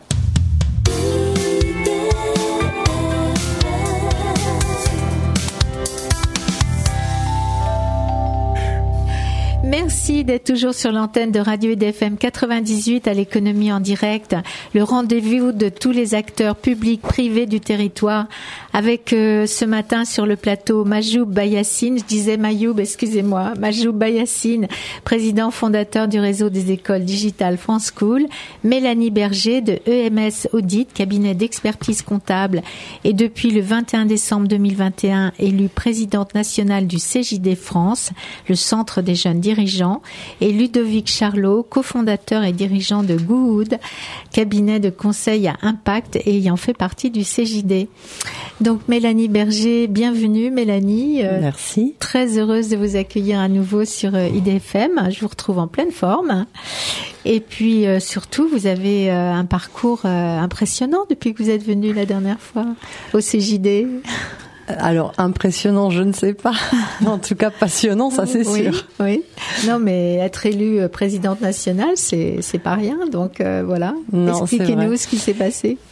Merci d'être toujours sur l'antenne de Radio I D F M quatre-vingt-dix-huit à l'économie en direct, le rendez-vous de tous les acteurs publics, privés du territoire, avec euh, ce matin sur le plateau Majoub Bayassine, je disais Mayoub, excusez-moi, Majoub Bayassine, président fondateur du réseau des écoles Digital France School, Mélanie Berger de E M S Audit, cabinet d'expertise comptable, et depuis le vingt et un décembre deux mille vingt et un, élue présidente nationale du C J D France, le Centre des jeunes dirigeants, et Ludovic Charlot, cofondateur et dirigeant de Good, cabinet de conseil à impact et ayant fait partie du C J D. Donc Mélanie Berger, bienvenue Mélanie. Euh, Merci. Très heureuse de vous accueillir à nouveau sur euh, I D F M. Je vous retrouve en pleine forme. Et puis euh, surtout, vous avez euh, un parcours euh, impressionnant depuis que vous êtes venue la dernière fois au C J D. Alors, impressionnant, je ne sais pas. En tout cas, passionnant, ça c'est oui, sûr. Oui. Non, mais être élue présidente nationale, c'est c'est pas rien. Donc euh, voilà. Non, expliquez-nous ce qui s'est passé.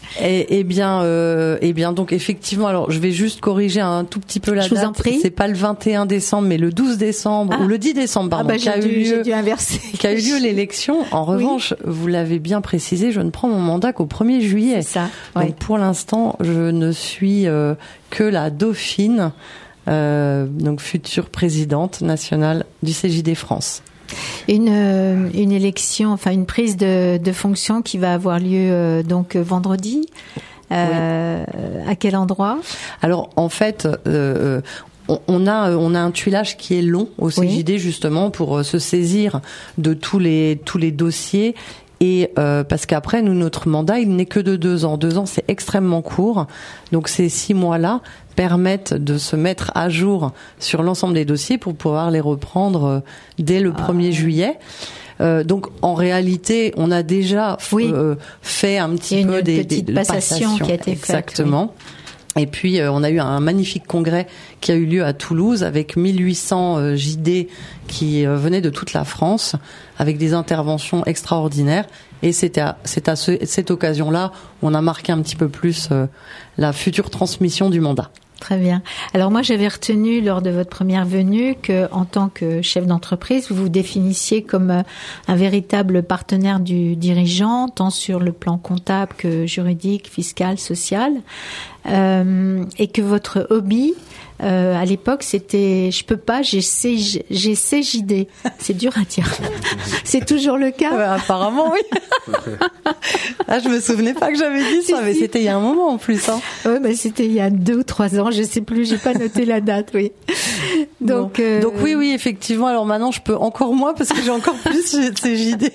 Eh, eh bien, euh, eh bien, donc effectivement, alors je vais juste corriger un tout petit peu la je date. Vous en prie. C'est pas le vingt et un décembre, mais le douze décembre ah. ou le dix décembre, pardon, ah bah, qui a dû, eu lieu, dû inverser. qui a eu lieu l'élection. En revanche, oui. vous l'avez bien précisé, je ne prends mon mandat qu'au premier juillet. C'est ça. Donc ouais. pour l'instant, je ne suis euh, que la dauphine, euh, donc future présidente nationale du C J D France. Une euh, une élection, enfin une prise de, de fonction qui va avoir lieu euh, donc vendredi. Euh, oui. À quel endroit ? Alors en fait, euh, on, on a on a un tuilage qui est long au C J D oui. justement pour se saisir de tous les tous les dossiers. Et euh, parce qu'après, nous, notre mandat, il n'est que de deux ans. Deux ans, c'est extrêmement court. Donc, ces six mois-là permettent de se mettre à jour sur l'ensemble des dossiers pour pouvoir les reprendre dès le premier ah. juillet. Euh, donc, en réalité, on a déjà oui. euh, fait un petit peu des, des, des passations qui a été faite. Exactement. Oui. Et puis, euh, on a eu un magnifique congrès qui a eu lieu à Toulouse avec mille huit cents euh, J D qui euh, venaient de toute la France avec des interventions extraordinaires. Et c'était à, c'est à ce, cette occasion-là où on a marqué un petit peu plus euh, la future transmission du mandat. Très bien. Alors moi, j'avais retenu lors de votre première venue que, en tant que chef d'entreprise, vous vous définissiez comme un véritable partenaire du dirigeant, tant sur le plan comptable que juridique, fiscal, social, euh, et que votre hobby, euh, à l'époque, c'était, je peux pas, j'ai C J, j'ai C J D. C'est dur à dire. C'est toujours le cas. Ouais, apparemment, oui. Ah, je me souvenais pas que j'avais dit ça, si, mais si. C'était il y a un moment en plus, hein. Oui, mais c'était il y a deux ou trois ans, je sais plus, j'ai pas noté la date, oui. Donc, bon. euh... donc oui, oui, effectivement. Alors maintenant, je peux encore moins parce que j'ai encore plus C J D.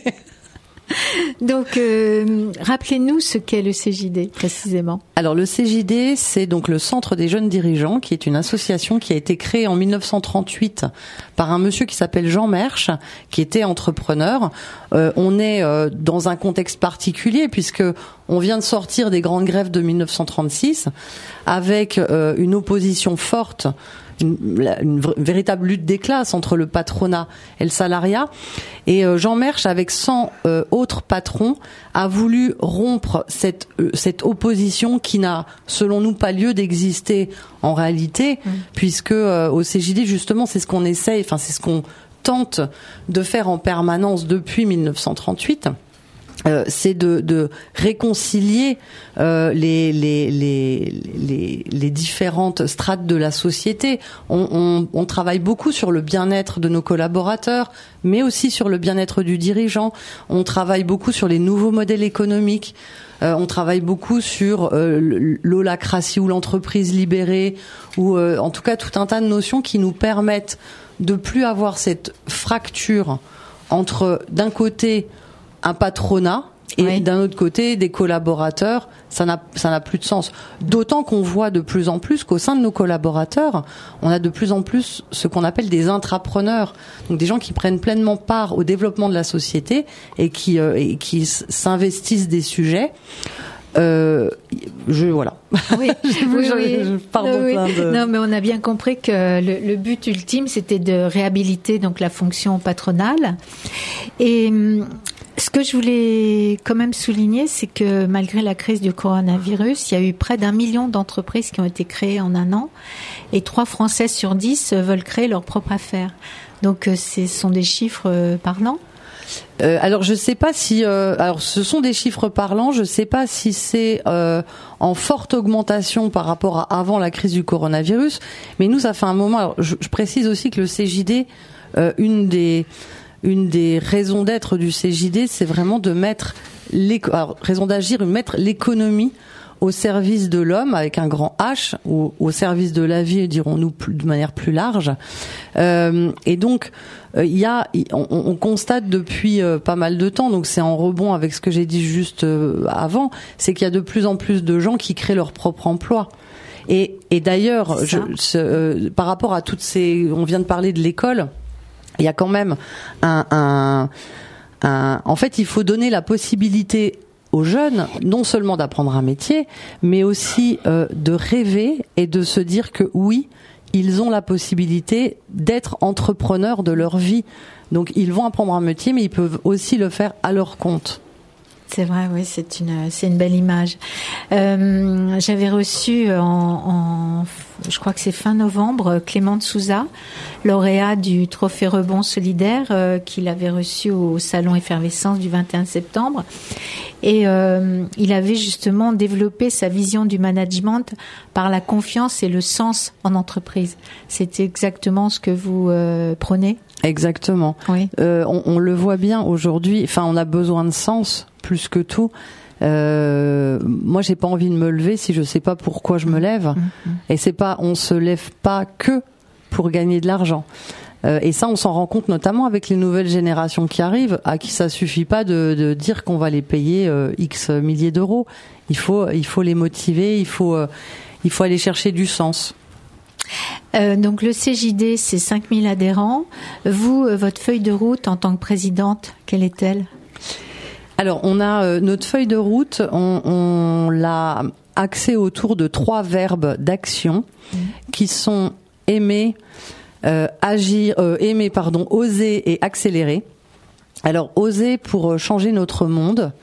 Donc, euh, rappelez-nous ce qu'est le C J D précisément. Alors, le C J D, c'est donc le Centre des jeunes dirigeants, qui est une association qui a été créée en dix-neuf cent trente-huit par un monsieur qui s'appelle Jean Mersch, qui était entrepreneur. Euh, on est euh, dans un contexte particulier puisque on vient de sortir des grandes grèves de dix-neuf cent trente-six avec euh, une opposition forte. Une, une, une véritable lutte des classes entre le patronat et le salariat. Et euh, Jean Mersch, avec cent euh, autres patrons, a voulu rompre cette, euh, cette opposition qui n'a, selon nous, pas lieu d'exister en réalité, mmh. puisque euh, au C J D, justement, c'est ce qu'on essaye, enfin, c'est ce qu'on tente de faire en permanence depuis dix-neuf cent trente-huit. Euh, c'est de, de réconcilier euh, les, les, les, les, les différentes strates de la société. On, on, on travaille beaucoup sur le bien-être de nos collaborateurs, mais aussi sur le bien-être du dirigeant. On travaille beaucoup sur les nouveaux modèles économiques. Euh, on travaille beaucoup sur euh, l'holacratie ou l'entreprise libérée, ou euh, en tout cas tout un tas de notions qui nous permettent de plus avoir cette fracture entre, d'un côté, un patronat et oui. d'un autre côté des collaborateurs, ça n'a ça n'a plus de sens. D'autant qu'on voit de plus en plus qu'au sein de nos collaborateurs, on a de plus en plus ce qu'on appelle des intrapreneurs, donc des gens qui prennent pleinement part au développement de la société et qui euh, et qui s'investissent des sujets. Euh, je voilà. Oui, je, oui, je, oui. je pars dans oui. plein de... Non, mais on a bien compris que le, le but ultime, c'était de réhabiliter donc la fonction patronale. Et ce que je voulais quand même souligner, c'est que malgré la crise du coronavirus, il y a eu près d'un million d'entreprises qui ont été créées en un an, et trois Français sur dix veulent créer leur propre affaire. Donc, ce sont des chiffres parlants. Euh, alors je sais pas si euh, alors ce sont des chiffres parlants, je sais pas si c'est euh, en forte augmentation par rapport à avant la crise du coronavirus, mais nous ça fait un moment. Alors je, je précise aussi que le C J D, euh, une des une des raisons d'être du C J D, c'est vraiment de mettre alors, raison d'agir, mettre l'économie au service de l'homme avec un grand H, ou au service de la vie, dirons-nous plus, de manière plus large. Euh, et donc, il euh, y a, on, on constate depuis euh, pas mal de temps, donc c'est en rebond avec ce que j'ai dit juste euh, avant, c'est qu'il y a de plus en plus de gens qui créent leur propre emploi. Et, et d'ailleurs, je, ce, euh, par rapport à toutes ces, on vient de parler de l'école, il y a quand même un, un, un, en fait, il faut donner la possibilité aux jeunes, non seulement d'apprendre un métier, mais aussi euh, de rêver et de se dire que oui, ils ont la possibilité d'être entrepreneurs de leur vie. Donc ils vont apprendre un métier, mais ils peuvent aussi le faire à leur compte. C'est vrai, oui, c'est une, c'est une belle image. Euh, j'avais reçu en, en, je crois que c'est fin novembre, Clément de Souza, lauréat du Trophée Rebond Solidaire, euh, qu'il avait reçu au Salon Effervescence du vingt et un septembre. Et euh, il avait justement développé sa vision du management par la confiance et le sens en entreprise. C'est exactement ce que vous euh, prônez ? Exactement. Oui. Euh, on, on le voit bien aujourd'hui. Enfin, on a besoin de sens plus que tout. Euh, moi, j'ai pas envie de me lever si je sais pas pourquoi je me lève. Mmh, mmh. Et c'est pas, on se lève pas que pour gagner de l'argent. Euh, et ça, on s'en rend compte notamment avec les nouvelles générations qui arrivent, à qui ça suffit pas de, de dire qu'on va les payer euh, X milliers d'euros. Il faut, il faut les motiver. Il faut, euh, il faut aller chercher du sens. Euh, donc le C J D, c'est cinq mille adhérents. Vous, euh, votre feuille de route en tant que présidente, quelle est-elle ? Alors, on a euh, notre feuille de route, on, on l'a axée autour de trois verbes d'action mmh. qui sont aimer, euh, agir, euh, aimer, pardon, oser et accélérer. Alors, oser pour changer notre monde,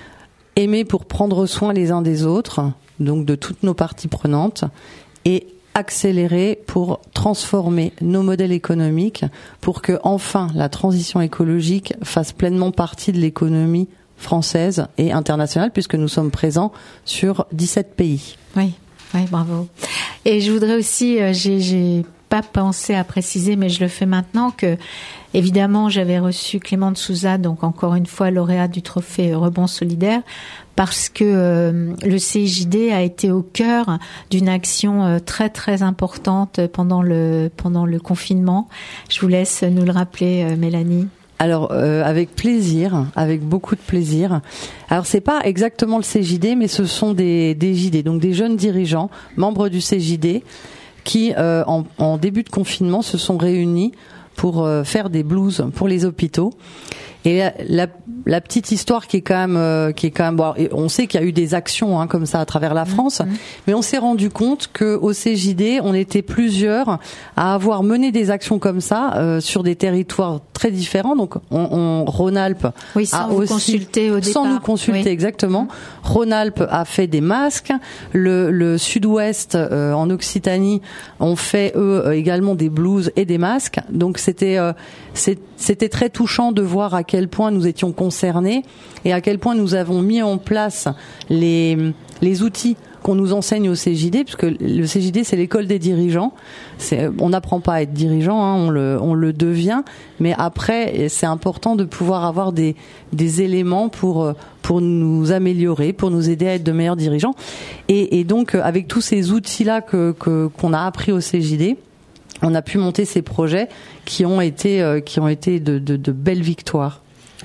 aimer pour prendre soin les uns des autres, donc de toutes nos parties prenantes, et accélérer pour transformer nos modèles économiques pour que enfin la transition écologique fasse pleinement partie de l'économie française et internationale puisque nous sommes présents sur dix-sept pays. Oui, oui, bravo. Et je voudrais aussi, euh, j'ai, j'ai pas pensé à préciser, mais je le fais maintenant que évidemment j'avais reçu Clément de Souza, donc encore une fois lauréat du Trophée Rebond Solidaire, parce que euh, le C J D a été au cœur d'une action euh, très très importante pendant le pendant le confinement. Je vous laisse nous le rappeler, euh, Mélanie. Alors euh, avec plaisir, avec beaucoup de plaisir. Alors c'est pas exactement le C J D, mais ce sont des des J D, donc des jeunes dirigeants, membres du C J D, qui euh, en, en début de confinement se sont réunis pour euh, faire des blues pour les hôpitaux. Et la, la, la petite histoire qui est quand même, euh, qui est quand même, bon, on sait qu'il y a eu des actions hein, comme ça à travers la France, mmh. mais on s'est rendu compte que au C J D, on était plusieurs à avoir mené des actions comme ça euh, sur des territoires très différents. Donc, on, on Rhône-Alpes oui, sans a vous aussi, consulter au départ. Sans nous consulter, oui. exactement. Rhône-Alpes a fait des masques. Le, le Sud-Ouest euh, en Occitanie ont fait eux également des blouses et des masques. Donc, c'était euh, c'est, c'était très touchant de voir à quel point nous étions concernés et à quel point nous avons mis en place les les outils qu'on nous enseigne au C J D, puisque le C J D c'est l'école des dirigeants. C'est, on n'apprend pas à être dirigeant, hein, on le on le devient, mais après c'est important de pouvoir avoir des des éléments pour pour nous améliorer, pour nous aider à être de meilleurs dirigeants. Et, et donc avec tous ces outils là que, que qu'on a appris au C J D, on a pu monter ces projets qui ont été euh, qui ont été de, de, de belles victoires.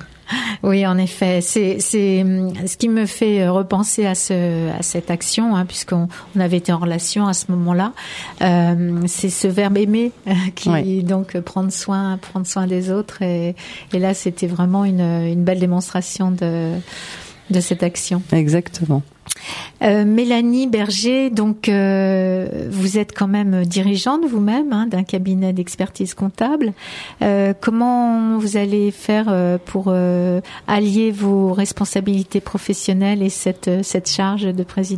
Oui, en effet, c'est c'est ce qui me fait repenser à ce à cette action, hein, puisqu'on on avait été en relation à ce moment-là. Euh, c'est ce verbe aimer euh, qui oui. donc prendre soin prendre soin des autres et et là c'était vraiment une une belle démonstration de de cette action. Exactement. Euh, Mélanie Berger, donc euh, vous êtes quand même dirigeante vous-même hein, d'un cabinet d'expertise comptable. Euh, comment vous allez faire euh, pour euh, allier vos responsabilités professionnelles et cette cette charge de présidente ?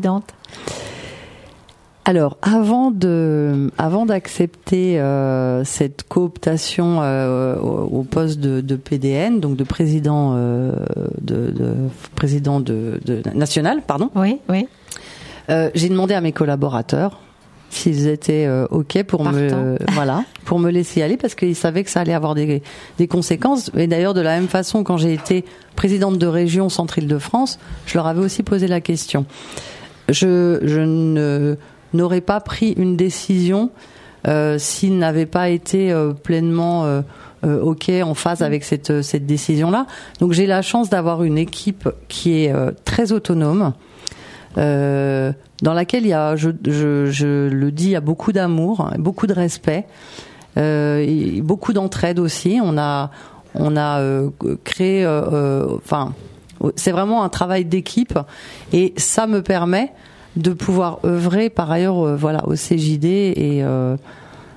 Alors, avant de, avant d'accepter euh, cette cooptation euh, au, au poste de, de P D N, donc de président, euh, de, de président de, de national, pardon. Oui, oui. Euh, j'ai demandé à mes collaborateurs s'ils étaient euh, ok pour Partant. me, voilà, pour me laisser aller parce qu'ils savaient que ça allait avoir des, des conséquences. Et d'ailleurs, de la même façon, quand j'ai été présidente de région Centre-Île-de-France, je leur avais aussi posé la question. Je, je ne n'aurait pas pris une décision euh, s'il n'avait pas été euh, pleinement euh, euh, ok en phase avec cette cette décision-là. Donc j'ai la chance d'avoir une équipe qui est euh, très autonome, euh, dans laquelle il y a, je, je, je le dis, il y a beaucoup d'amour, beaucoup de respect, euh, et beaucoup d'entraide aussi. On a on a euh, créé, euh, enfin, c'est vraiment un travail d'équipe et ça me permet de pouvoir œuvrer par ailleurs euh, voilà au C J D et euh,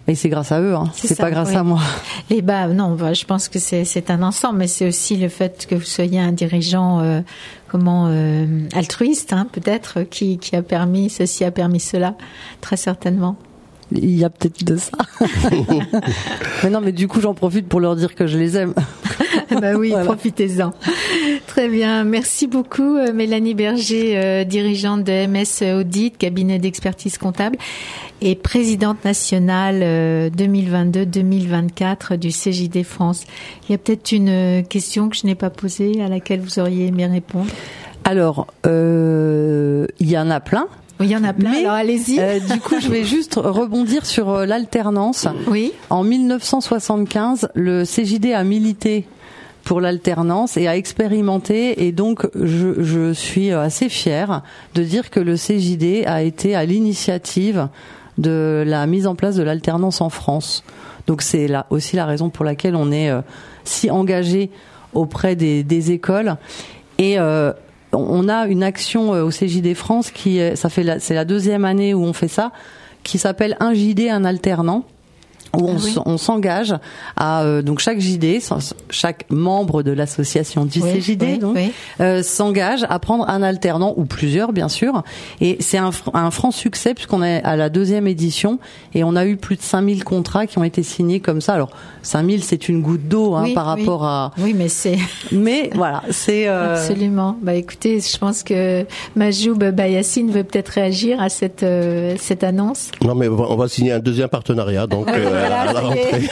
Et c'est grâce à eux, hein. C'est, c'est ça, pas grâce oui. à moi. Et bah non, bah, je pense que c'est, c'est un ensemble, mais c'est aussi le fait que vous soyez un dirigeant euh, comment euh, altruiste, hein, peut-être, qui, qui a permis ceci, a permis cela, très certainement. Il y a peut-être de ça. Mais non, mais du coup, j'en profite pour leur dire que je les aime. Bah oui, voilà. Profitez-en. Très bien. Merci beaucoup, Mélanie Berger, euh, dirigeante de M S Audit, cabinet d'expertise comptable, et présidente nationale euh, deux mille vingt-deux deux mille vingt-quatre du C J D France. Il y a peut-être une question que je n'ai pas posée, à laquelle vous auriez aimé répondre. Alors, euh, il y en a plein. Oui, il y en a plein, mais, alors allez-y. Euh, du coup, je vais juste rebondir sur euh, l'alternance. Oui. En dix-neuf cent soixante-quinze, le C J D a milité pour l'alternance et a expérimenté, et donc je, je suis assez fière de dire que le C J D a été à l'initiative de la mise en place de l'alternance en France. Donc c'est là aussi la raison pour laquelle on est euh, si engagé auprès des, des écoles. Et euh, on a une action au C J D France qui est, ça fait la, c'est la deuxième année où on fait ça, qui s'appelle un J D, un alternant, où on, ah oui. on s'engage à euh, donc chaque J D, chaque membre de l'association du oui, C J D oui, donc, oui. Euh, s'engage à prendre un alternant ou plusieurs bien sûr, et c'est un, un franc succès puisqu'on est à la deuxième édition et on a eu plus de cinq mille contrats qui ont été signés comme ça. Alors cinq mille c'est une goutte d'eau hein, oui, par oui. rapport à oui mais c'est mais voilà c'est euh... absolument. Bah écoutez, je pense que Majoub Bayassine veut peut-être réagir à cette euh, cette annonce. Non mais on va signer un deuxième partenariat donc. Euh... Voilà, à la rentrée.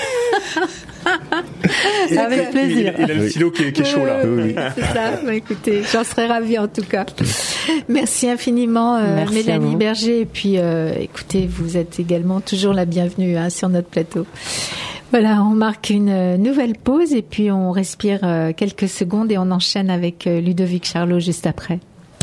Avec plaisir. Il, il a le stylo qui est, qui est chaud là. Oui, oui. C'est ça. Bah, écoutez, j'en serais ravie en tout cas. Merci infiniment, euh, Merci Mélanie Berger. Et puis, euh, écoutez, vous êtes également toujours la bienvenue hein, sur notre plateau. Voilà, on marque une nouvelle pause et puis on respire euh, quelques secondes et on enchaîne avec euh, Ludovic Charlot juste après.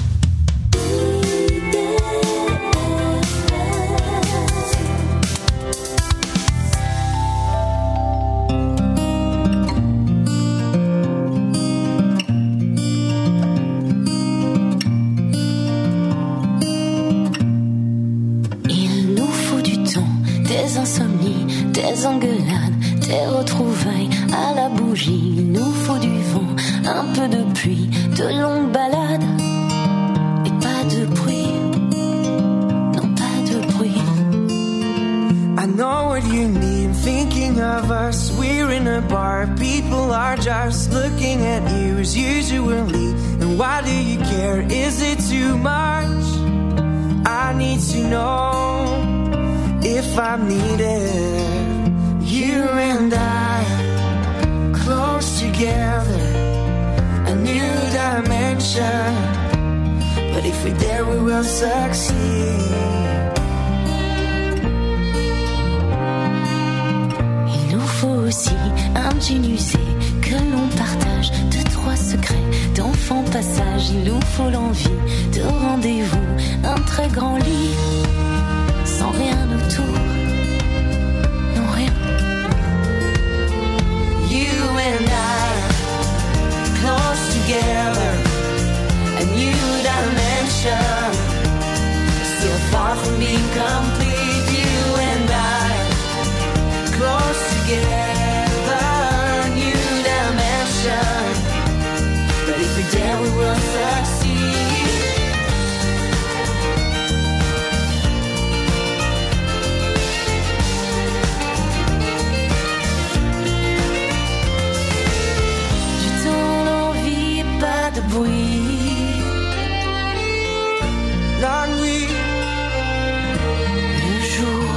Des engueulades, des retrouvailles à la bougie. Il nous faut du vent, un peu de pluie, de longues balades et pas de bruit. Non, pas de bruit. I know what you need, thinking of us. We're in a bar, people are just looking at you as usually. And why do you care? Is it too much? I need to know if I'm needed. You and I, close together, a new dimension. But if we're there, we will succeed. Il nous faut aussi un jean usé que l'on partage, deux, trois secrets d'enfant passage. Il nous faut l'envie de rendez-vous, un très grand lit, sans rien autour. You and I, close together, a new dimension. Still far from being complete. You and I, close together, a new dimension. But if we're there, we will succeed. De bruit, la nuit, le jour,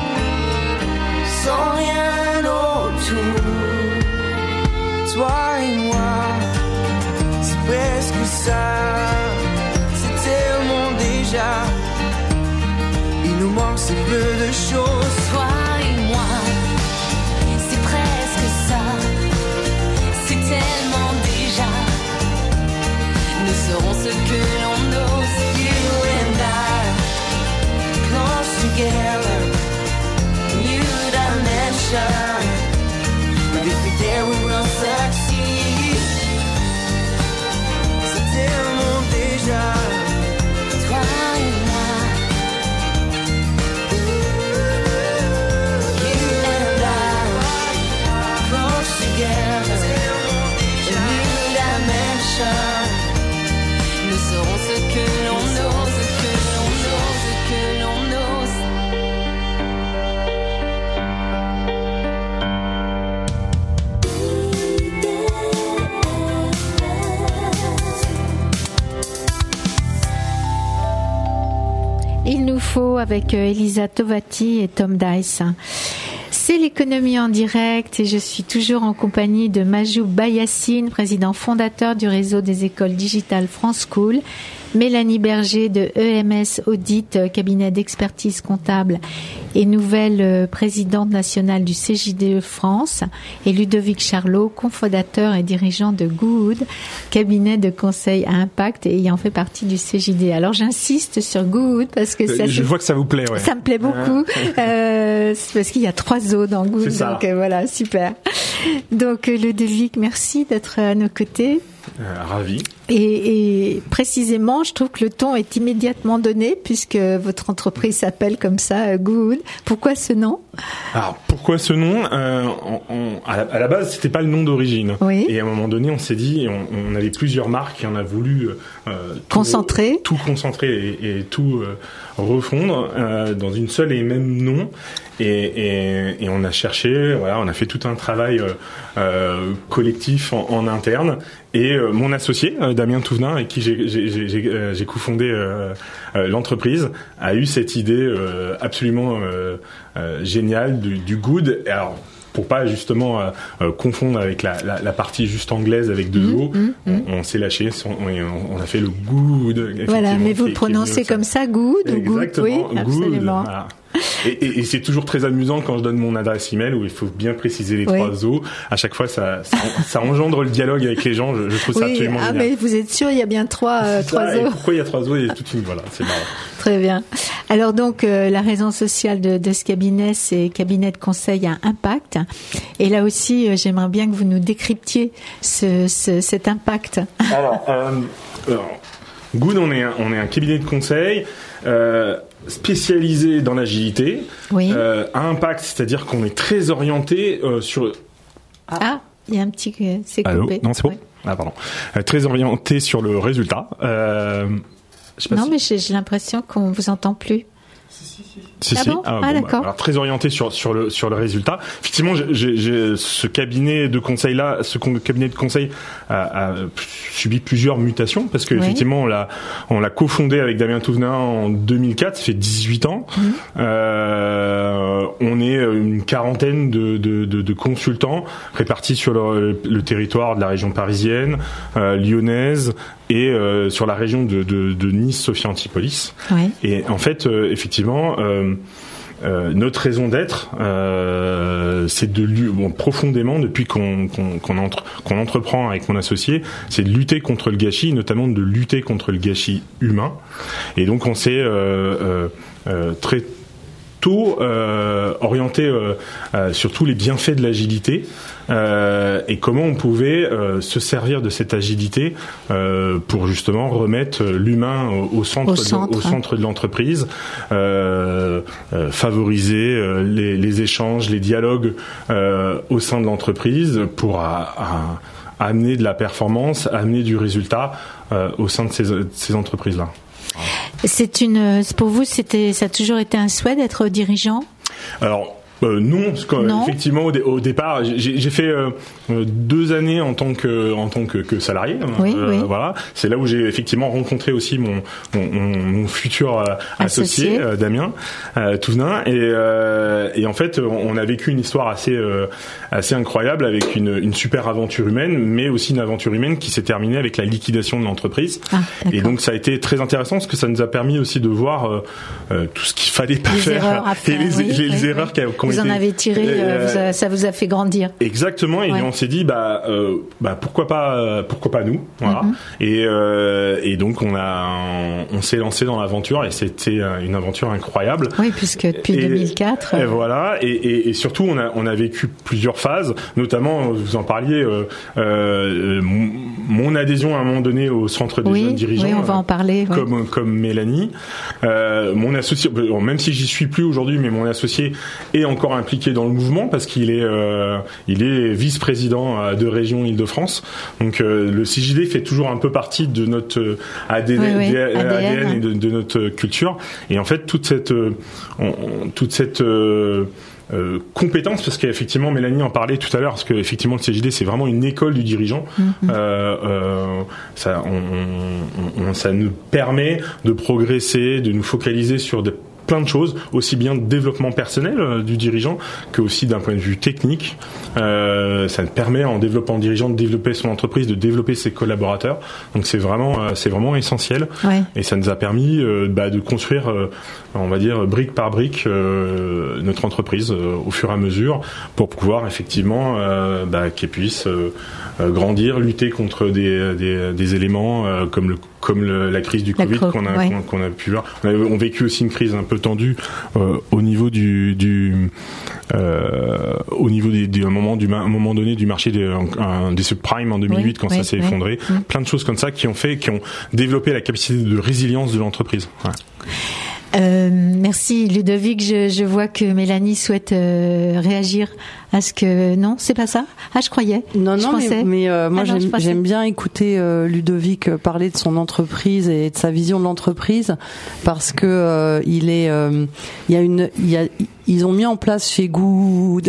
sans rien autour. Toi et moi, c'est presque ça. C'est tellement déjà. Il nous manque si peu de choses. Toi et moi, c'est presque ça. C'est tellement déjà. Nous serons ce que l'on ose. You and I, close together, new dimension. But if we're there, we will succeed. C'est tellement déjà. Toi et moi. Info avec Elisa Tovati et Tom Dice. C'est l'économie en direct et je suis toujours en compagnie de Majoub Bayassine, président fondateur du réseau des écoles digitales France School, Mélanie Berger de E M S Audit, cabinet d'expertise comptable et nouvelle présidente nationale du C J D E France, et Ludovic Charlot, cofondateur et dirigeant de Good, cabinet de conseil à impact et ayant fait partie du C J D. Alors j'insiste sur Good parce que ça, je vois que ça vous plaît. Ouais. Ça me plaît beaucoup euh, c'est parce qu'il y a trois O dans Good. C'est ça. Donc euh, voilà, super. Donc Ludovic, merci d'être à nos côtés. Euh, ravi. Et, et précisément, je trouve que le ton est immédiatement donné puisque votre entreprise s'appelle comme ça, Good. Pourquoi ce nom ? Alors pourquoi ce nom ? euh, on, on, à, la, à la base, c'était pas le nom d'origine. Oui. Et à un moment donné, on s'est dit, on, on avait plusieurs marques et on a voulu euh, tout, concentrer, tout concentrer et, et tout euh, refondre euh, dans une seule et même nom. Et, et, et on a cherché, voilà, on a fait tout un travail euh, euh, collectif en, en interne. Et euh, mon associé, euh, Damien Touvenin, avec qui j'ai, j'ai, j'ai, j'ai, euh, j'ai cofondé euh, euh, l'entreprise, a eu cette idée euh, absolument euh, euh, géniale du, du Good. Et alors, pour pas justement euh, euh, confondre avec la, la, la partie juste anglaise avec deux O, mmh, mmh, on, on s'est lâché, on, on a fait le Good. Voilà, mais vous le prononcez comme ça, Good ou Good ? Oui, absolument. Good, voilà. Et, et, et c'est toujours très amusant quand je donne mon adresse email où il faut bien préciser les oui. trois O. À chaque fois, ça, ça, ça engendre le dialogue avec les gens. Je, je trouve oui, ça absolument ah, génial. Mais vous êtes sûr, il y a bien trois, euh, trois ça, O. Et pourquoi il y a trois O ? Il y a toute une, voilà, c'est marrant. Très bien. Alors donc, euh, la raison sociale de, de ce cabinet, c'est cabinet de conseil à impact. Et là aussi, euh, j'aimerais bien que vous nous décryptiez ce, ce, cet impact. Alors, euh, alors Good, on est un, on est un cabinet de conseil. Euh, spécialisé dans l'agilité, oui. euh, à impact, c'est-à-dire qu'on est très orienté euh, sur... Ah, il y a un petit... C'est coupé. Allô ? Non, c'est bon ? Oui. Ah, pardon. Euh, très orienté sur le résultat. Euh, je sais pas non, si... mais j'ai, j'ai l'impression qu'on vous entend plus. Si, si, si. Si, ah si. Bon Ah, ah bon, d'accord. Bah, alors, très orienté sur sur le sur le résultat. Effectivement, j'ai, j'ai ce cabinet de conseil là, ce cabinet de conseil a, a subi plusieurs mutations parce que oui. effectivement on l'a on l'a cofondé avec Damien Touvenin en deux mille quatre, ça fait dix-huit ans. Mmh. Euh, on est une quarantaine de de de, de consultants répartis sur le, le territoire de la région parisienne, euh, lyonnaise et euh, sur la région de de, de Nice, Sophia Antipolis. Oui. Et en fait, euh, effectivement. Euh, Euh, notre raison d'être, euh, c'est de bon, profondément depuis qu'on, qu'on, qu'on, entre, qu'on entreprend avec mon associé, c'est de lutter contre le gâchis, notamment de lutter contre le gâchis humain. Et donc on s'est euh, euh, euh, très tôt euh, orienté euh, euh, sur tous les bienfaits de l'agilité. Euh, et comment on pouvait euh, se servir de cette agilité euh, pour justement remettre l'humain au, au, centre, au, centre. De, au centre de l'entreprise, euh, euh, favoriser euh, les, les échanges, les dialogues euh, au sein de l'entreprise pour à, à, à amener de la performance, amener du résultat euh, au sein de ces, de ces entreprises-là. C'est une, pour vous, c'était, ça a toujours été un souhait d'être dirigeant ? Alors, Euh, non, parce que, non, effectivement au, dé- au départ j'ai, j'ai fait euh, deux années en tant que en tant que, que salarié. Oui, euh, oui. Voilà, c'est là où j'ai effectivement rencontré aussi mon mon, mon, mon futur euh, associé, associé euh, Damien euh, Touvenin et euh, et en fait on a vécu une histoire assez euh, assez incroyable avec une une super aventure humaine, mais aussi une aventure humaine qui s'est terminée avec la liquidation de l'entreprise. Ah, et donc ça a été très intéressant parce que ça nous a permis aussi de voir euh, euh, tout ce qu'il fallait pas les faire erreurs à faire, et les, oui, les, les oui, erreurs oui. qu'on Vous en avez tiré, euh, vous a, ça vous a fait grandir. Exactement, et ouais. on s'est dit bah, euh, bah pourquoi pas, euh, pourquoi pas nous, voilà. Mm-hmm. Et, euh, et donc on a, on, on s'est lancé dans l'aventure et c'était une aventure incroyable. Oui, puisque depuis et, deux mille quatre. Et euh... voilà, et, et, et surtout on a, on a vécu plusieurs phases, notamment vous en parliez, euh, euh, mon adhésion à un moment donné au centre des oui, jeunes dirigeants. Oui, on va en parler. Comme oui. comme Mélanie, euh, mon associé, même si j'y suis plus aujourd'hui, mais mon associé est encore impliqué dans le mouvement parce qu'il est euh, il est vice-président de région Île-de-France. Donc euh, le C J D fait toujours un peu partie de notre A D N, oui, oui. A D N, A D N et de, de notre culture. Et en fait toute cette euh, on, toute cette euh, Euh, compétences, parce qu'effectivement Mélanie en parlait tout à l'heure, parce que effectivement le C J D c'est vraiment une école du dirigeant. Mm-hmm. euh, euh, ça, on, on, on, ça nous permet de progresser, de nous focaliser sur de plein de choses, aussi bien de développement personnel euh, du dirigeant que aussi d'un point de vue technique. Euh, ça permet en développant dirigeant de développer son entreprise, de développer ses collaborateurs. Donc c'est vraiment euh, c'est vraiment essentiel. Ouais. Et ça nous a permis euh, bah, de construire, euh, on va dire brique par brique, euh, notre entreprise euh, au fur et à mesure pour pouvoir effectivement euh, bah, qu'elle puisse euh, euh, grandir, lutter contre des des, des éléments euh, comme le comme le, la crise du la Covid qu'on a, ouais. qu'on, qu'on a pu voir. On a, on a vécu aussi une crise un peu tendue euh, au niveau du, du euh, au niveau des, des, un moment du, un moment donné du marché des, un, des subprimes en deux mille huit oui, quand oui, ça s'est oui. effondré. Mmh. Plein de choses comme ça qui ont fait, qui ont développé la capacité de résilience de l'entreprise. Ouais. Euh, merci Ludovic. Je, je vois que Mélanie souhaite euh, réagir à ce que non, c'est pas ça. Ah, je croyais. Non, je non, pensais. mais, mais euh, moi ah, non, j'aime, j'aime bien écouter euh, Ludovic parler de son entreprise et de sa vision de l'entreprise parce que euh, il est, euh, il y a une, il y a, ils ont mis en place chez Good.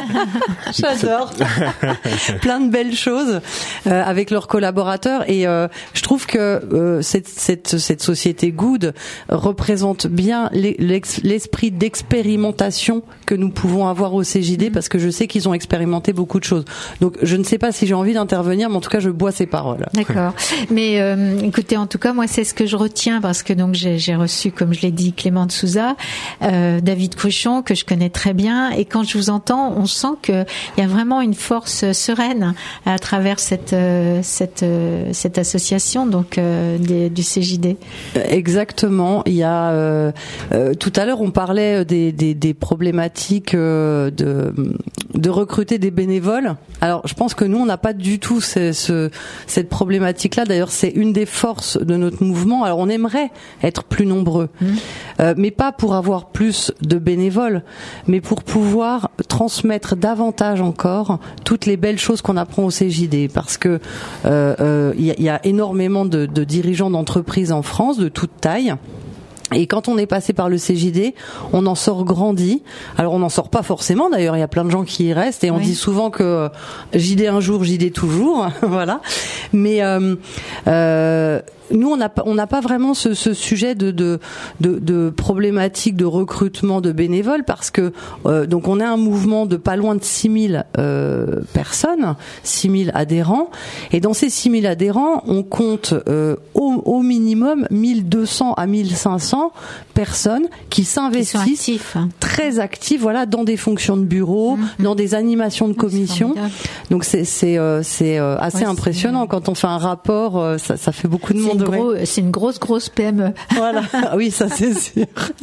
J'adore. Plein de belles choses euh, avec leurs collaborateurs et euh, je trouve que euh, cette, cette, cette société Good représente bien l'esprit d'expérimentation que nous pouvons avoir au C J D parce que je sais qu'ils ont expérimenté beaucoup de choses. Donc je ne sais pas si j'ai envie d'intervenir, mais en tout cas je bois ces paroles. D'accord. Mais euh, écoutez, en tout cas moi c'est ce que je retiens parce que donc j'ai, j'ai reçu, comme je l'ai dit, Clément de Souza, euh, David Cruchon que je connais très bien, et quand je vous entends, on sent que il y a vraiment une force sereine à travers cette euh, cette euh, cette association donc euh, des, du C J D. Exactement. Il y a euh, euh, tout à l'heure on parlait des des, des problématiques euh, de de recruter des bénévoles. Alors, je pense que nous, on n'a pas du tout ce, ce, cette problématique-là. D'ailleurs, c'est une des forces de notre mouvement. Alors, on aimerait être plus nombreux, mmh. euh, mais pas pour avoir plus de bénévoles, mais pour pouvoir transmettre davantage encore toutes les belles choses qu'on apprend au C J D. Parce que euh, euh, y, a, y a énormément de, de dirigeants d'entreprises en France, de toute taille. Et quand on est passé par le C J D, on en sort grandi. Alors on n'en sort pas forcément, d'ailleurs il y a plein de gens qui y restent et on oui. dit souvent que J D un jour, J D toujours, voilà. Mais euh, euh, nous on n'a pas on n'a pas vraiment ce, ce sujet de, de de de problématique de recrutement de bénévoles parce que euh, donc on est un mouvement de pas loin de six mille euh, personnes, six mille adhérents, et dans ces six mille adhérents, on compte euh, au, au minimum mille deux cents à mille cinq cents personnes qui s'investissent qui actifs, hein. très actives, voilà, dans des fonctions de bureau, mmh. dans des animations de commission. C'est donc c'est c'est euh, c'est euh, assez ouais, impressionnant c'est... quand on fait un rapport, euh, ça ça fait beaucoup de c'est monde. Une gros, c'est une grosse grosse P M E. Voilà, oui, ça c'est sûr.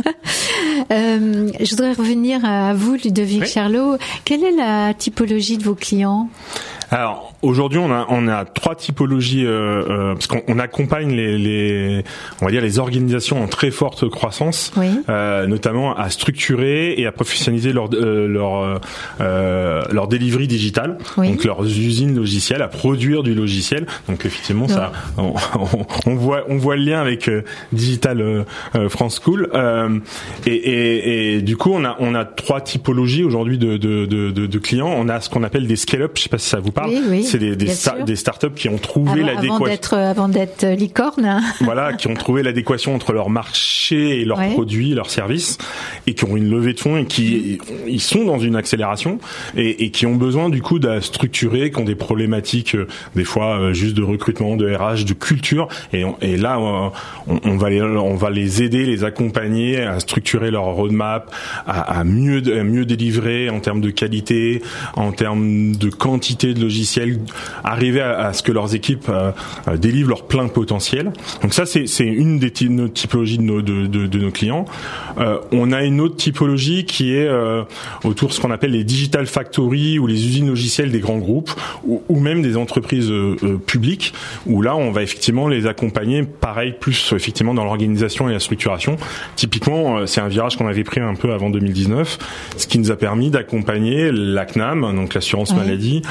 euh, je voudrais revenir à vous, Ludovic oui. Charlot. Quelle est la typologie de vos clients ? Alors aujourd'hui, on a on a trois typologies euh, euh, parce qu'on on accompagne les, les on va dire les organisations en très forte croissance, oui. euh, notamment à structurer et à professionnaliser leur euh, leur euh, leur delivery digital, oui. donc leurs usines logicielles, à produire du logiciel. Donc effectivement, non. ça on, on, on voit on voit le lien avec euh, Digital euh, France School euh, et, et et du coup on a on a trois typologies aujourd'hui de de de, de, de clients. On a ce qu'on appelle des scale-up. Je sais pas si ça vous parle. Oui, oui, c'est des des, sta- des startups qui ont trouvé avant, l'adéquation. Avant d'être avant d'être licorne. Voilà, qui ont trouvé l'adéquation entre leur marché et leurs ouais. produits, leurs services, et qui ont une levée de fonds et qui mmh. ils sont dans une accélération et, et qui ont besoin du coup de structurer, qui ont des problématiques euh, des fois euh, juste de recrutement, de R H, de culture, et, on, et là on, on va les on va les aider, les accompagner à structurer leur roadmap, à, à mieux à mieux délivrer en termes de qualité, en termes de quantité de logiciels, arriver à, à ce que leurs équipes euh, euh, délivrent leur plein potentiel. Donc ça c'est c'est une des ty- notre typologies de nos de, de, de nos clients. Euh, on a une autre typologie qui est euh, autour de ce qu'on appelle les digital factories ou les usines logicielles des grands groupes ou, ou même des entreprises euh, euh, publiques où là on va effectivement les accompagner pareil plus effectivement dans l'organisation et la structuration. Typiquement euh, c'est un virage qu'on avait pris un peu avant deux mille dix-neuf, ce qui nous a permis d'accompagner l'A C N A M, donc l'assurance oui. maladie, dans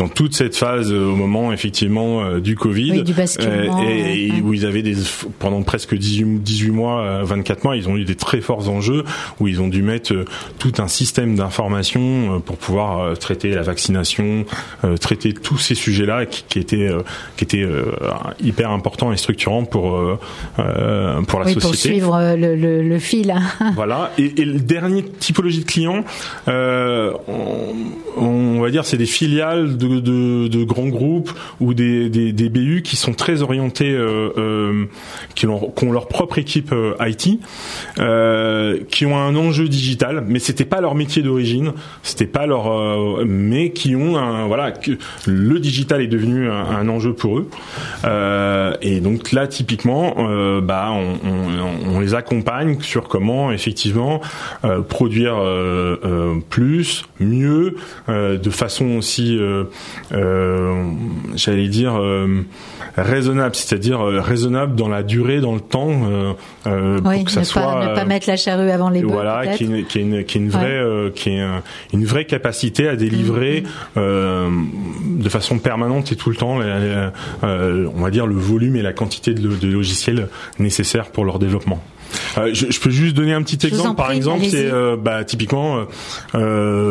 dans toute cette phase euh, au moment effectivement euh, du Covid, oui, du basculement, euh, et, ouais. et où ils avaient des pendant presque dix-huit mois, euh, vingt-quatre mois, ils ont eu des très forts enjeux où ils ont dû mettre euh, tout un système d'information euh, pour pouvoir euh, traiter la vaccination, euh, traiter tous ces sujets-là qui, qui étaient euh, qui étaient euh, hyper importants et structurants pour euh, euh, pour la oui, société. Pour suivre le, le, le fil. Voilà. Et, et le dernier typologie de clients, euh, on, on va dire, c'est des filiales de, de, de grands groupes ou des, des, des B U qui sont très orientés, euh, euh, qui, ont, qui ont leur propre équipe euh, I T, euh, qui ont un enjeu digital, mais c'était pas leur métier d'origine, c'était pas leur, euh, mais qui ont un, voilà, que le digital est devenu un, un enjeu pour eux. Euh, et donc là, typiquement, euh, bah, on, on, on les accompagne sur comment effectivement euh, produire euh, euh, plus, mieux, euh, de façon aussi, euh, euh, j'allais dire euh, raisonnable, c'est-à-dire euh, raisonnable dans la durée, dans le temps, euh, euh, oui, pour que ça ne soit pas, ne pas mettre la charrue avant les bœufs. Voilà, qui est, qui est une, qui est une vraie, ouais. euh, qui est un, une vraie capacité à délivrer mmh. euh, de façon permanente et tout le temps, euh, euh, on va dire le volume et la quantité de, de logiciels nécessaires pour leur développement. Euh, je, je peux juste donner un petit exemple. Par exemple, allez-y. c'est euh, bah, typiquement euh,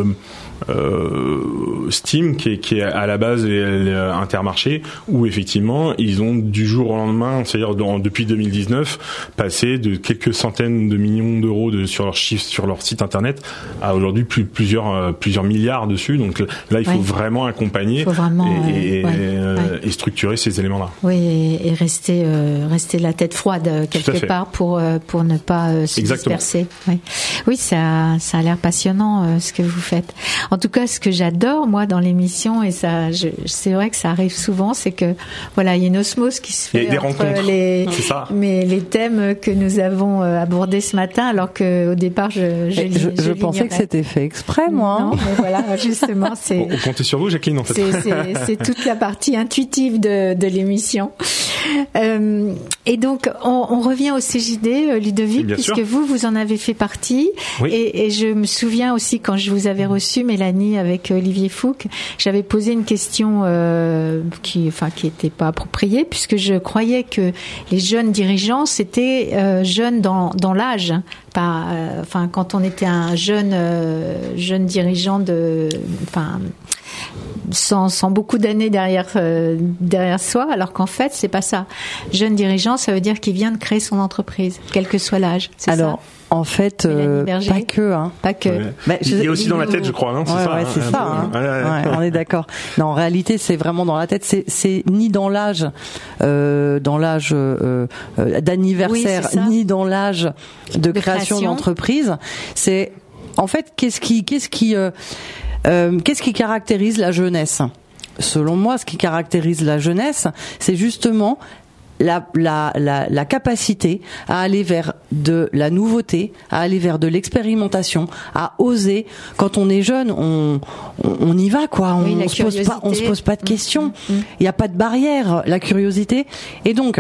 euh, Steam qui est, qui est à la base les, les Intermarché, où effectivement ils ont du jour au lendemain, c'est-à-dire dans, depuis deux mille dix-neuf, passé de quelques centaines de millions d'euros de, sur leur chiffre, sur leur site internet, à aujourd'hui plus, plusieurs euh, plusieurs milliards dessus. Donc là, il faut ouais. vraiment accompagner faut vraiment, et, et, ouais, euh, ouais. et structurer ces éléments-là. Oui, et, et rester euh, rester la tête froide quelque part pour euh, pour ne pas euh, se Exactement. disperser. Oui, oui, ça ça a l'air passionnant euh, ce que vous faites. En tout cas, ce que j'adore moi dans l'émission, et ça, je, c'est vrai que ça arrive souvent, c'est que voilà, il y a une osmose qui se fait entre rencontres. les mais les thèmes que nous avons abordés ce matin, alors que au départ, je je, je, je, je pensais que c'était fait exprès, moi. Non, mais voilà, justement, c'est. On comptait sur vous, Jacqueline, en fait. C'est, c'est, c'est toute la partie intuitive de de l'émission. Euh, et donc, on, on revient au C J D, Ludovic, Bien puisque sûr. vous, vous en avez fait partie. Oui. Et, et je me souviens aussi quand je vous avais reçu, Mélanie, avec Olivier Fouque, j'avais posé une question euh, qui, enfin, qui était pas appropriée, puisque je croyais que les jeunes dirigeants c'était euh, jeunes dans dans l'âge. Pas, euh, enfin, quand on était un jeune euh, jeune dirigeant de, enfin. Sans, sans beaucoup d'années derrière euh, derrière soi, alors qu'en fait c'est pas ça. Jeune dirigeant, ça veut dire qu'il vient de créer son entreprise, quel que soit l'âge. C'est alors, ça en fait, euh, pas que, hein. Pas que. Ouais. Bah, il y a aussi dans la tête, je crois, non c'est ouais, ça. Ouais, hein, c'est ça. Hein. Ouais, ouais, ouais. On est d'accord. Non, en réalité, c'est vraiment dans la tête. C'est, c'est ni dans l'âge, euh, dans l'âge euh, euh, d'anniversaire, oui, ni dans l'âge de, de création, création d'entreprise. C'est en fait qu'est-ce qui, qu'est-ce qui euh, Euh, qu'est-ce qui caractérise la jeunesse ? Selon moi, ce qui caractérise la jeunesse, c'est justement la, la, la, la capacité à aller vers de la nouveauté, à aller vers de l'expérimentation, à oser. Quand on est jeune, on, on, on y va, quoi. Oui, on se pose pas, on se pose pas de questions. Il mmh, mmh. n'y a pas de barrière, la curiosité. Et donc,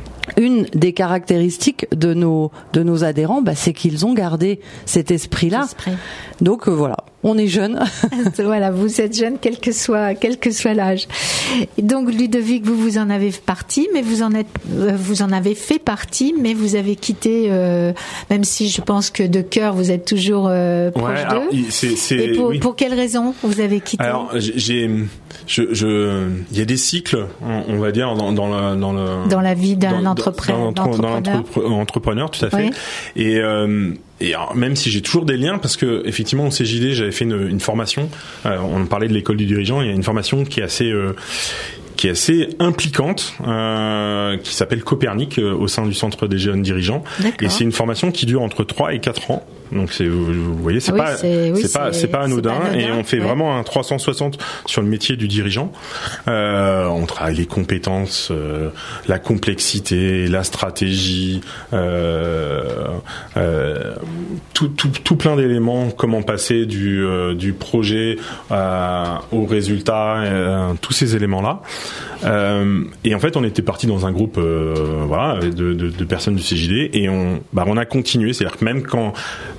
une des caractéristiques de nos de nos adhérents, bah, c'est qu'ils ont gardé cet esprit-là. Esprit. Donc euh, voilà, on est jeunes. Voilà, vous êtes jeunes, quel que soit quel que soit l'âge. Et donc Ludovic, vous vous en avez partie, mais vous en êtes euh, vous en avez fait partie, mais vous avez quitté. Euh, même si je pense que de cœur vous êtes toujours euh, proche ouais, d'eux. Alors, c'est, c'est, Et pour, oui. pour quelle raison vous avez quitté ? Alors j'ai je je il y a des cycles, on, on va dire dans dans le dans le dans la vie d'un dans, entrepreneur. Dans, dans l'entrepreneur, tout à fait. Oui. Et, euh, et alors, même si j'ai toujours des liens, parce que effectivement au C J D, j'avais fait une, une formation. Euh, on parlait de l'école du dirigeant. Il y a une formation qui est assez euh, qui est assez impliquante, euh, qui s'appelle Copernic euh, au sein du Centre des jeunes dirigeants. D'accord. Et c'est une formation qui dure entre trois et quatre ans. Donc c'est, vous, vous voyez, c'est ah pas, oui, c'est, oui, c'est pas, c'est, c'est pas anodin, c'est pas anodin, et on fait ouais. vraiment un trois cent soixante sur le métier du dirigeant. Euh, on travaille les compétences, euh, la complexité, la stratégie, euh, euh, tout, tout, tout plein d'éléments. Comment passer du, euh, du projet euh, au résultat, euh, tous ces éléments-là. Euh, et en fait, on était parti dans un groupe, euh, voilà, de, de, de personnes du C J D, et on, bah, on a continué. C'est-à-dire que même quand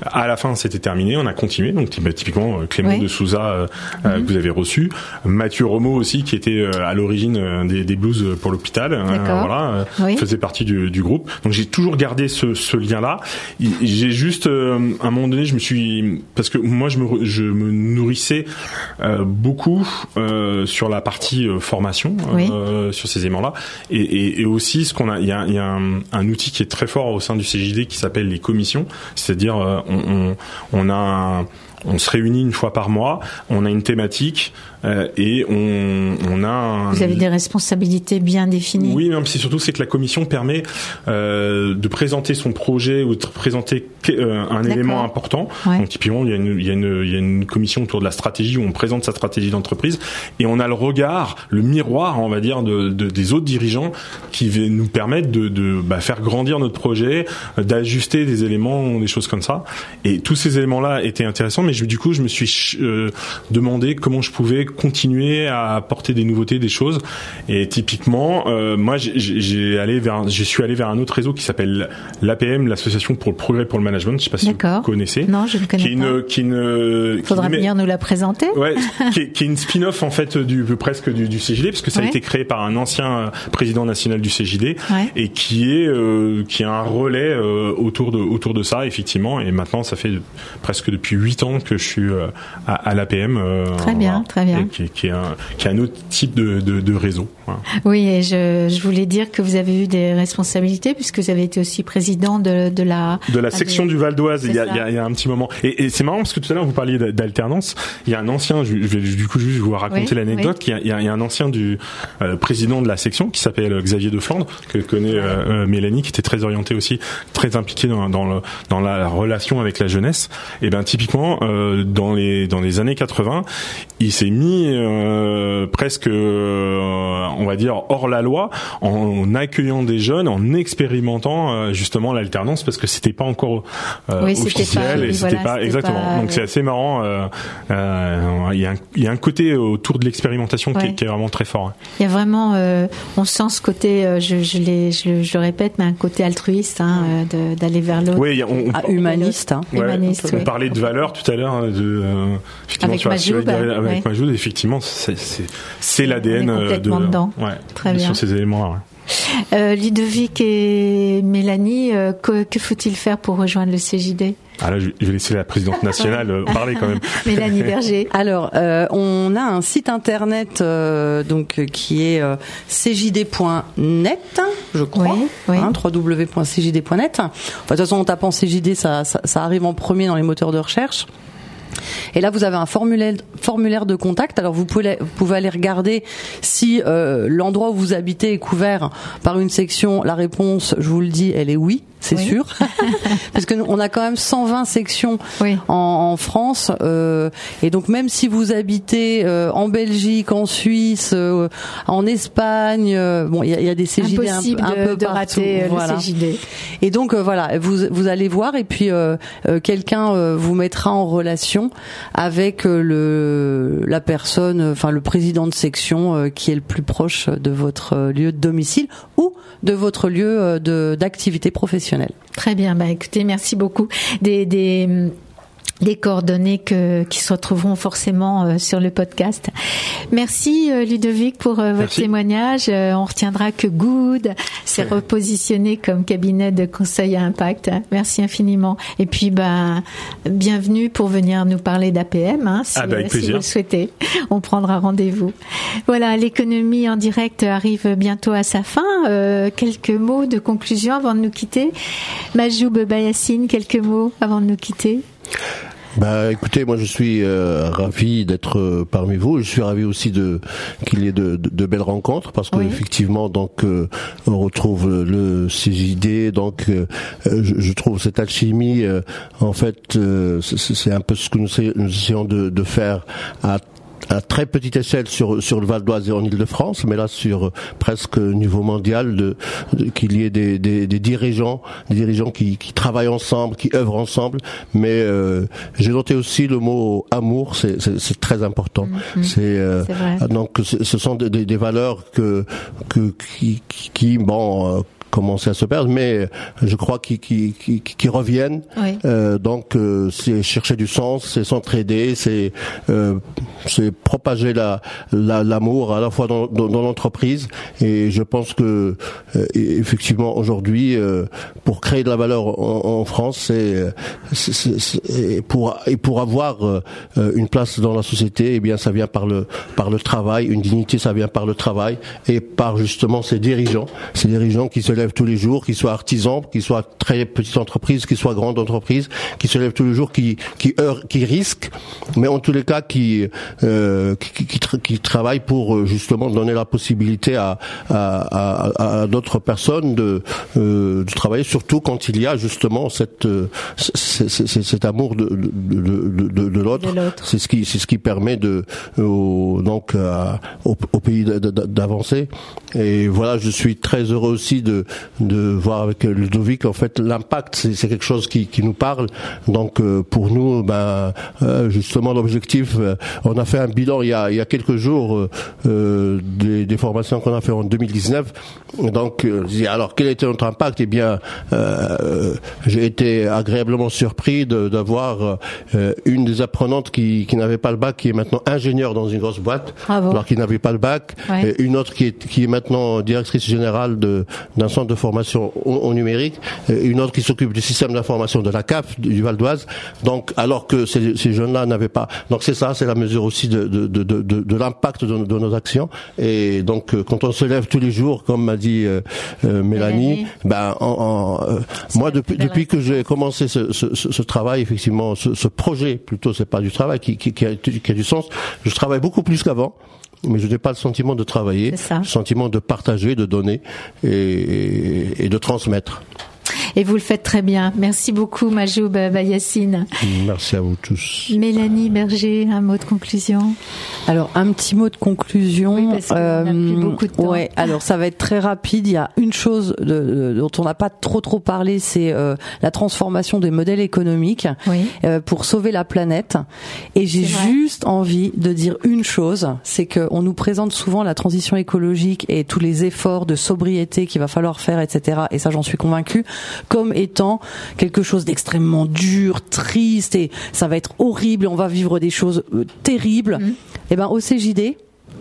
à la fin, c'était terminé. On a continué. Donc typiquement Clément oui. de Souza euh, mm-hmm. que vous avez reçu, Mathieu Romo aussi qui était euh, à l'origine euh, des, des blues pour l'hôpital. Euh, voilà, euh, oui. faisait partie du, du groupe. Donc j'ai toujours gardé ce, ce lien-là. J'ai juste euh, à un moment donné, je me suis parce que moi je me je me nourrissais euh, beaucoup euh, sur la partie euh, formation oui. euh, sur ces éléments-là et, et, et aussi ce qu'on a il y a, il y a un, un outil qui est très fort au sein du C J D qui s'appelle les commissions, c'est-à-dire euh, on, on, on a un, on se réunit une fois par mois, on a une thématique euh, et on, on a un... Vous avez des responsabilités bien définies. Oui, mais c'est surtout c'est que la commission permet euh, de présenter son projet ou de présenter euh, un D'accord. élément important. Ouais. Donc typiquement, il y a une il y a une il y a une commission autour de la stratégie où on présente sa stratégie d'entreprise et on a le regard, le miroir, on va dire, de, de des autres dirigeants qui nous permettent de, de bah, faire grandir notre projet, d'ajuster des éléments, des choses comme ça. Et tous ces éléments-là étaient intéressants, mais je, du coup, je me suis euh, demandé comment je pouvais continuer à apporter des nouveautés, des choses. Et typiquement, euh, moi, j'ai, j'ai allé vers, je suis allé vers un autre réseau qui s'appelle l'A P M, l'Association pour le progrès pour le management. Je sais pas si D'accord. vous connaissez. Non, je ne connais qui est une, pas. Qui est une, Faudra qui venir nous la présenter. Ouais, qui est, qui est une spin-off en fait du presque du, du C J D, parce que ça ouais. a été créé par un ancien président national du C J D ouais. et qui est euh, qui a un relais euh, autour de autour de ça effectivement. Et maintenant, ça fait presque depuis huit ans que je suis euh, à, à l'A P M. Euh, très bien, voilà, très bien. Qui, qui est un qui est un autre type de de, de réseau. Voilà. Oui, et je je voulais dire que vous avez eu des responsabilités puisque vous avez été aussi président de de la de la section du Val d'Oise. Il y a il y a, il y a un petit moment. Et, et c'est marrant parce que tout à l'heure vous parliez d'alternance. Il y a un ancien, je vais du coup juste vous raconter oui, l'anecdote. Oui. Il, y a, il, y a, il y a un ancien du euh, président de la section qui s'appelle Xavier de Flandre, que connaît euh, Mélanie, qui était très orientée aussi, très impliquée dans, dans, le, dans la relation avec la jeunesse. Et ben typiquement euh, dans les dans les années quatre-vingts, il s'est mis euh, presque, euh, on va dire, hors la loi, en accueillant des jeunes, en expérimentant euh, justement l'alternance, parce que c'était pas encore euh, oui, officiel pas, et c'était voilà, pas c'était exactement. Pas, Donc c'est assez marrant. Euh, euh, il y a un, il y a un côté autour de l'expérimentation ouais. qui, est, qui est vraiment très fort. Hein. Il y a vraiment, euh, on sent ce côté, euh, je, je, l'ai, je, je le répète, mais un côté altruiste, hein, euh, de, d'aller vers l'autre. Oui, on, on, ah, humaniste. Hein. Ouais, humaniste on oui. parlait de valeur tout à l'heure, de euh, effectivement avec Majoub, avec ouais. Majoub, effectivement, c'est, c'est, c'est l'A D N on est complètement de, dedans. Ouais, Très bien. sur ces éléments-là. Ouais. Euh, Ludovic et Mélanie, euh, que, que faut-il faire pour rejoindre le C J D ? Ah là, je vais laisser la présidente nationale euh, parler quand même. Mélanie Berger. Alors, euh, on a un site internet euh, donc qui est euh, c j d point net, je crois, oui, oui. Hein, w w w point c j d point net. Enfin, de toute façon, en tapant C J D, ça, ça, ça arrive en premier dans les moteurs de recherche. Et là, vous avez un formulaire, formulaire de contact. Alors, vous pouvez, vous pouvez aller regarder si euh, l'endroit où vous habitez est couvert par une section. La réponse, je vous le dis, elle est oui. C'est oui. sûr, parce que nous, on a quand même cent vingt sections oui. en, en France, euh, et donc même si vous habitez euh, en Belgique, en Suisse, euh, en Espagne, euh, bon, il y a, y a des C J D impossible un, un de, peu de partout, rater voilà. le C J D. Et donc euh, voilà, vous vous allez voir, et puis euh, euh, quelqu'un euh, vous mettra en relation avec euh, le la personne, enfin le président de section euh, qui est le plus proche de votre euh, lieu de domicile ou de votre lieu euh, de d'activité professionnelle. Très bien, bah écoutez, merci beaucoup. Des des des coordonnées que, qui se retrouveront forcément euh, sur le podcast. Merci euh, Ludovic pour euh, votre Merci. témoignage. Euh, on retiendra que Good s'est ouais. repositionné comme cabinet de conseil à impact. Merci infiniment. Et puis, bah, bienvenue pour venir nous parler d'A P M, hein, si, ah bah, avec si plaisir. vous le souhaitez. On prendra rendez-vous. Voilà, l'économie en direct arrive bientôt à sa fin. Euh, quelques mots de conclusion avant de nous quitter. Majoub Bayassine, quelques mots avant de nous quitter. Bah, écoutez, moi je suis euh, ravi d'être euh, parmi vous. Je suis ravi aussi de qu'il y ait de, de, de belles rencontres, parce que oui. effectivement, donc euh, on retrouve le, le C J D. Donc, euh, je, je trouve cette alchimie, euh, en fait, euh, c'est, c'est un peu ce que nous, nous essayons de, de faire à à très petite échelle sur sur le Val d'Oise et en Île-de-France, mais là sur euh, presque niveau mondial, de, de qu'il y ait des, des, des dirigeants, des dirigeants qui, qui travaillent ensemble, qui œuvrent ensemble. Mais euh, j'ai noté aussi le mot amour, c'est, c'est, c'est très important. Mmh, c'est, euh, c'est donc ce sont des, des valeurs que que qui, qui bon. Euh, commencé à se perdre, mais je crois qu'ils, qu'ils, qu'ils, qu'ils reviennent. Oui. Euh, donc euh, c'est chercher du sens, c'est s'entraider, c'est euh, c'est propager la, la l'amour à la fois dans, dans, dans l'entreprise. Et je pense que euh, effectivement aujourd'hui, euh, pour créer de la valeur en, en France, c'est, c'est, c'est, c'est pour et pour avoir euh, une place dans la société, eh bien ça vient par le par le travail. Une dignité, ça vient par le travail et par justement ces dirigeants, ces dirigeants qui se lèvent tous les jours, qu'ils soient artisans, qu'ils soient très petites entreprises, qu'ils soient grandes entreprises, qui se lèvent tous les jours, qui qui heurent, qui risquent, mais en tous les cas qui euh, qui, qui, qui, qui travaillent pour justement donner la possibilité à à, à, à d'autres personnes de euh, de travailler, surtout quand il y a justement cette c'est, c'est, c'est, cet amour de de de, de, de, l'autre. de l'autre. C'est ce qui c'est ce qui permet de au, donc à, au, au pays d'avancer. Et voilà, je suis très heureux aussi de de voir avec Ludovic en fait l'impact. C'est, c'est quelque chose qui qui nous parle. Donc euh, pour nous, ben euh, justement l'objectif, euh, on a fait un bilan il y a il y a quelques jours euh, des, des formations qu'on a fait en deux mille dix-neuf. Donc euh, alors quel était notre impact? Eh bien euh, j'ai été agréablement surpris de, d'avoir euh, une des apprenantes qui qui n'avait pas le bac, qui est maintenant ingénieure dans une grosse boîte, Bravo. alors qu'il n'avait pas le bac. Ouais. Et une autre qui est qui est maintenant directrice générale de d'un centre de formation au, au numérique. Et une autre qui s'occupe du système d'information de la C A F du Val d'Oise. Donc alors que ces, ces jeunes-là n'avaient pas. Donc c'est ça, c'est la mesure aussi de de de de, de l'impact de, de nos actions. Et donc quand on se lève tous les jours, comme m'a dit euh, euh, Mélanie, Mélanie, ben en, en, euh, moi depuis depuis que j'ai commencé ce, ce, ce, ce travail, effectivement, ce, ce projet, plutôt, c'est pas du travail qui, qui, qui, a, qui a du sens. Je travaille beaucoup plus qu'avant, mais je n'ai pas le sentiment de travailler, le sentiment de partager, de donner et, et, et de transmettre. Et vous le faites très bien. Merci beaucoup, Majoub Bayassine. Merci à vous tous. Mélanie Berger, un mot de conclusion. Alors, un petit mot de conclusion. Oui, parce qu'on euh, n'a plus beaucoup de temps. Ouais, alors ça va être très rapide. Il y a une chose de, de, dont on n'a pas trop trop parlé, c'est euh, la transformation des modèles économiques oui. euh, pour sauver la planète. Et j'ai juste envie de dire une chose, c'est que on nous présente souvent la transition écologique et tous les efforts de sobriété qu'il va falloir faire, et cetera. Et ça, j'en suis convaincue, comme étant quelque chose d'extrêmement dur, triste, et ça va être horrible, on va vivre des choses euh, terribles. Mmh. Et ben au C J D,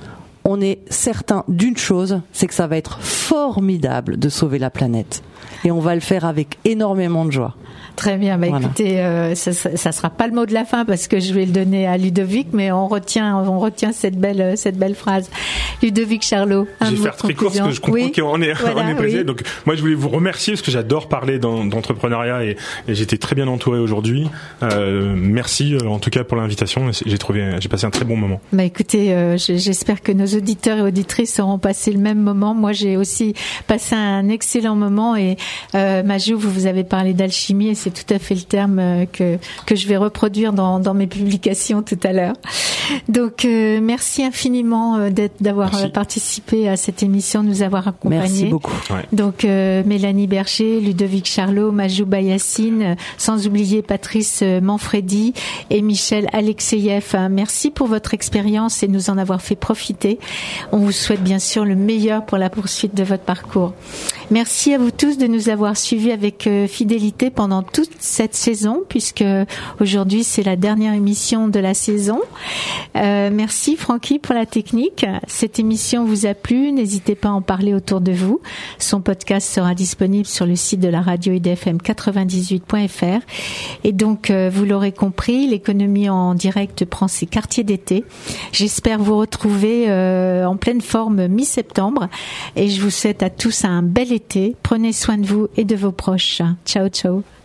on est certain d'une chose, c'est que ça va être formidable de sauver la planète. Et on va le faire avec énormément de joie. Très bien. Bah, voilà. Écoutez, euh, ça, ça sera pas le mot de la fin parce que je vais le donner à Ludovic, mais on retient, on retient cette belle, cette belle phrase. Ludovic Charlot. Je vais faire très court parce que je comprends oui. qu'on est, voilà, on est pressé. Oui. Donc, moi, je voulais vous remercier parce que j'adore parler d'entrepreneuriat et, et j'étais très bien entouré aujourd'hui. Euh, merci, en tout cas, pour l'invitation. J'ai trouvé, j'ai passé un très bon moment. Bah, écoutez, euh, j'espère que nos auditeurs et auditrices auront passé le même moment. Moi, j'ai aussi passé un excellent moment et, euh, Majoub, vous, vous avez parlé d'alchimie et c'est tout à fait le terme que que je vais reproduire dans dans mes publications tout à l'heure. Donc euh, merci infiniment d'être d'avoir merci. participé à cette émission, de nous avoir accompagnés. Merci beaucoup. Ouais. Donc euh, Mélanie Berger, Ludovic Charlot, Majoub Bayassine, sans oublier Patrice Manfredi et Michel Alexeyev. Merci pour votre expérience et nous en avoir fait profiter. On vous souhaite bien sûr le meilleur pour la poursuite de votre parcours. Merci à vous tous de nous avoir suivis avec euh, fidélité pendant toute cette saison, puisque aujourd'hui c'est la dernière émission de la saison. Euh, merci Francky pour la technique. Cette émission vous a plu, n'hésitez pas à en parler autour de vous. Son podcast sera disponible sur le site de la radio I D F M quatre-vingt-dix-huit point F R. Et donc, euh, vous l'aurez compris, l'économie en direct prend ses quartiers d'été. J'espère vous retrouver euh, en pleine forme mi-septembre. Et je vous souhaite à tous un bel été. Prenez soin de vous et de vos proches. Ciao, ciao.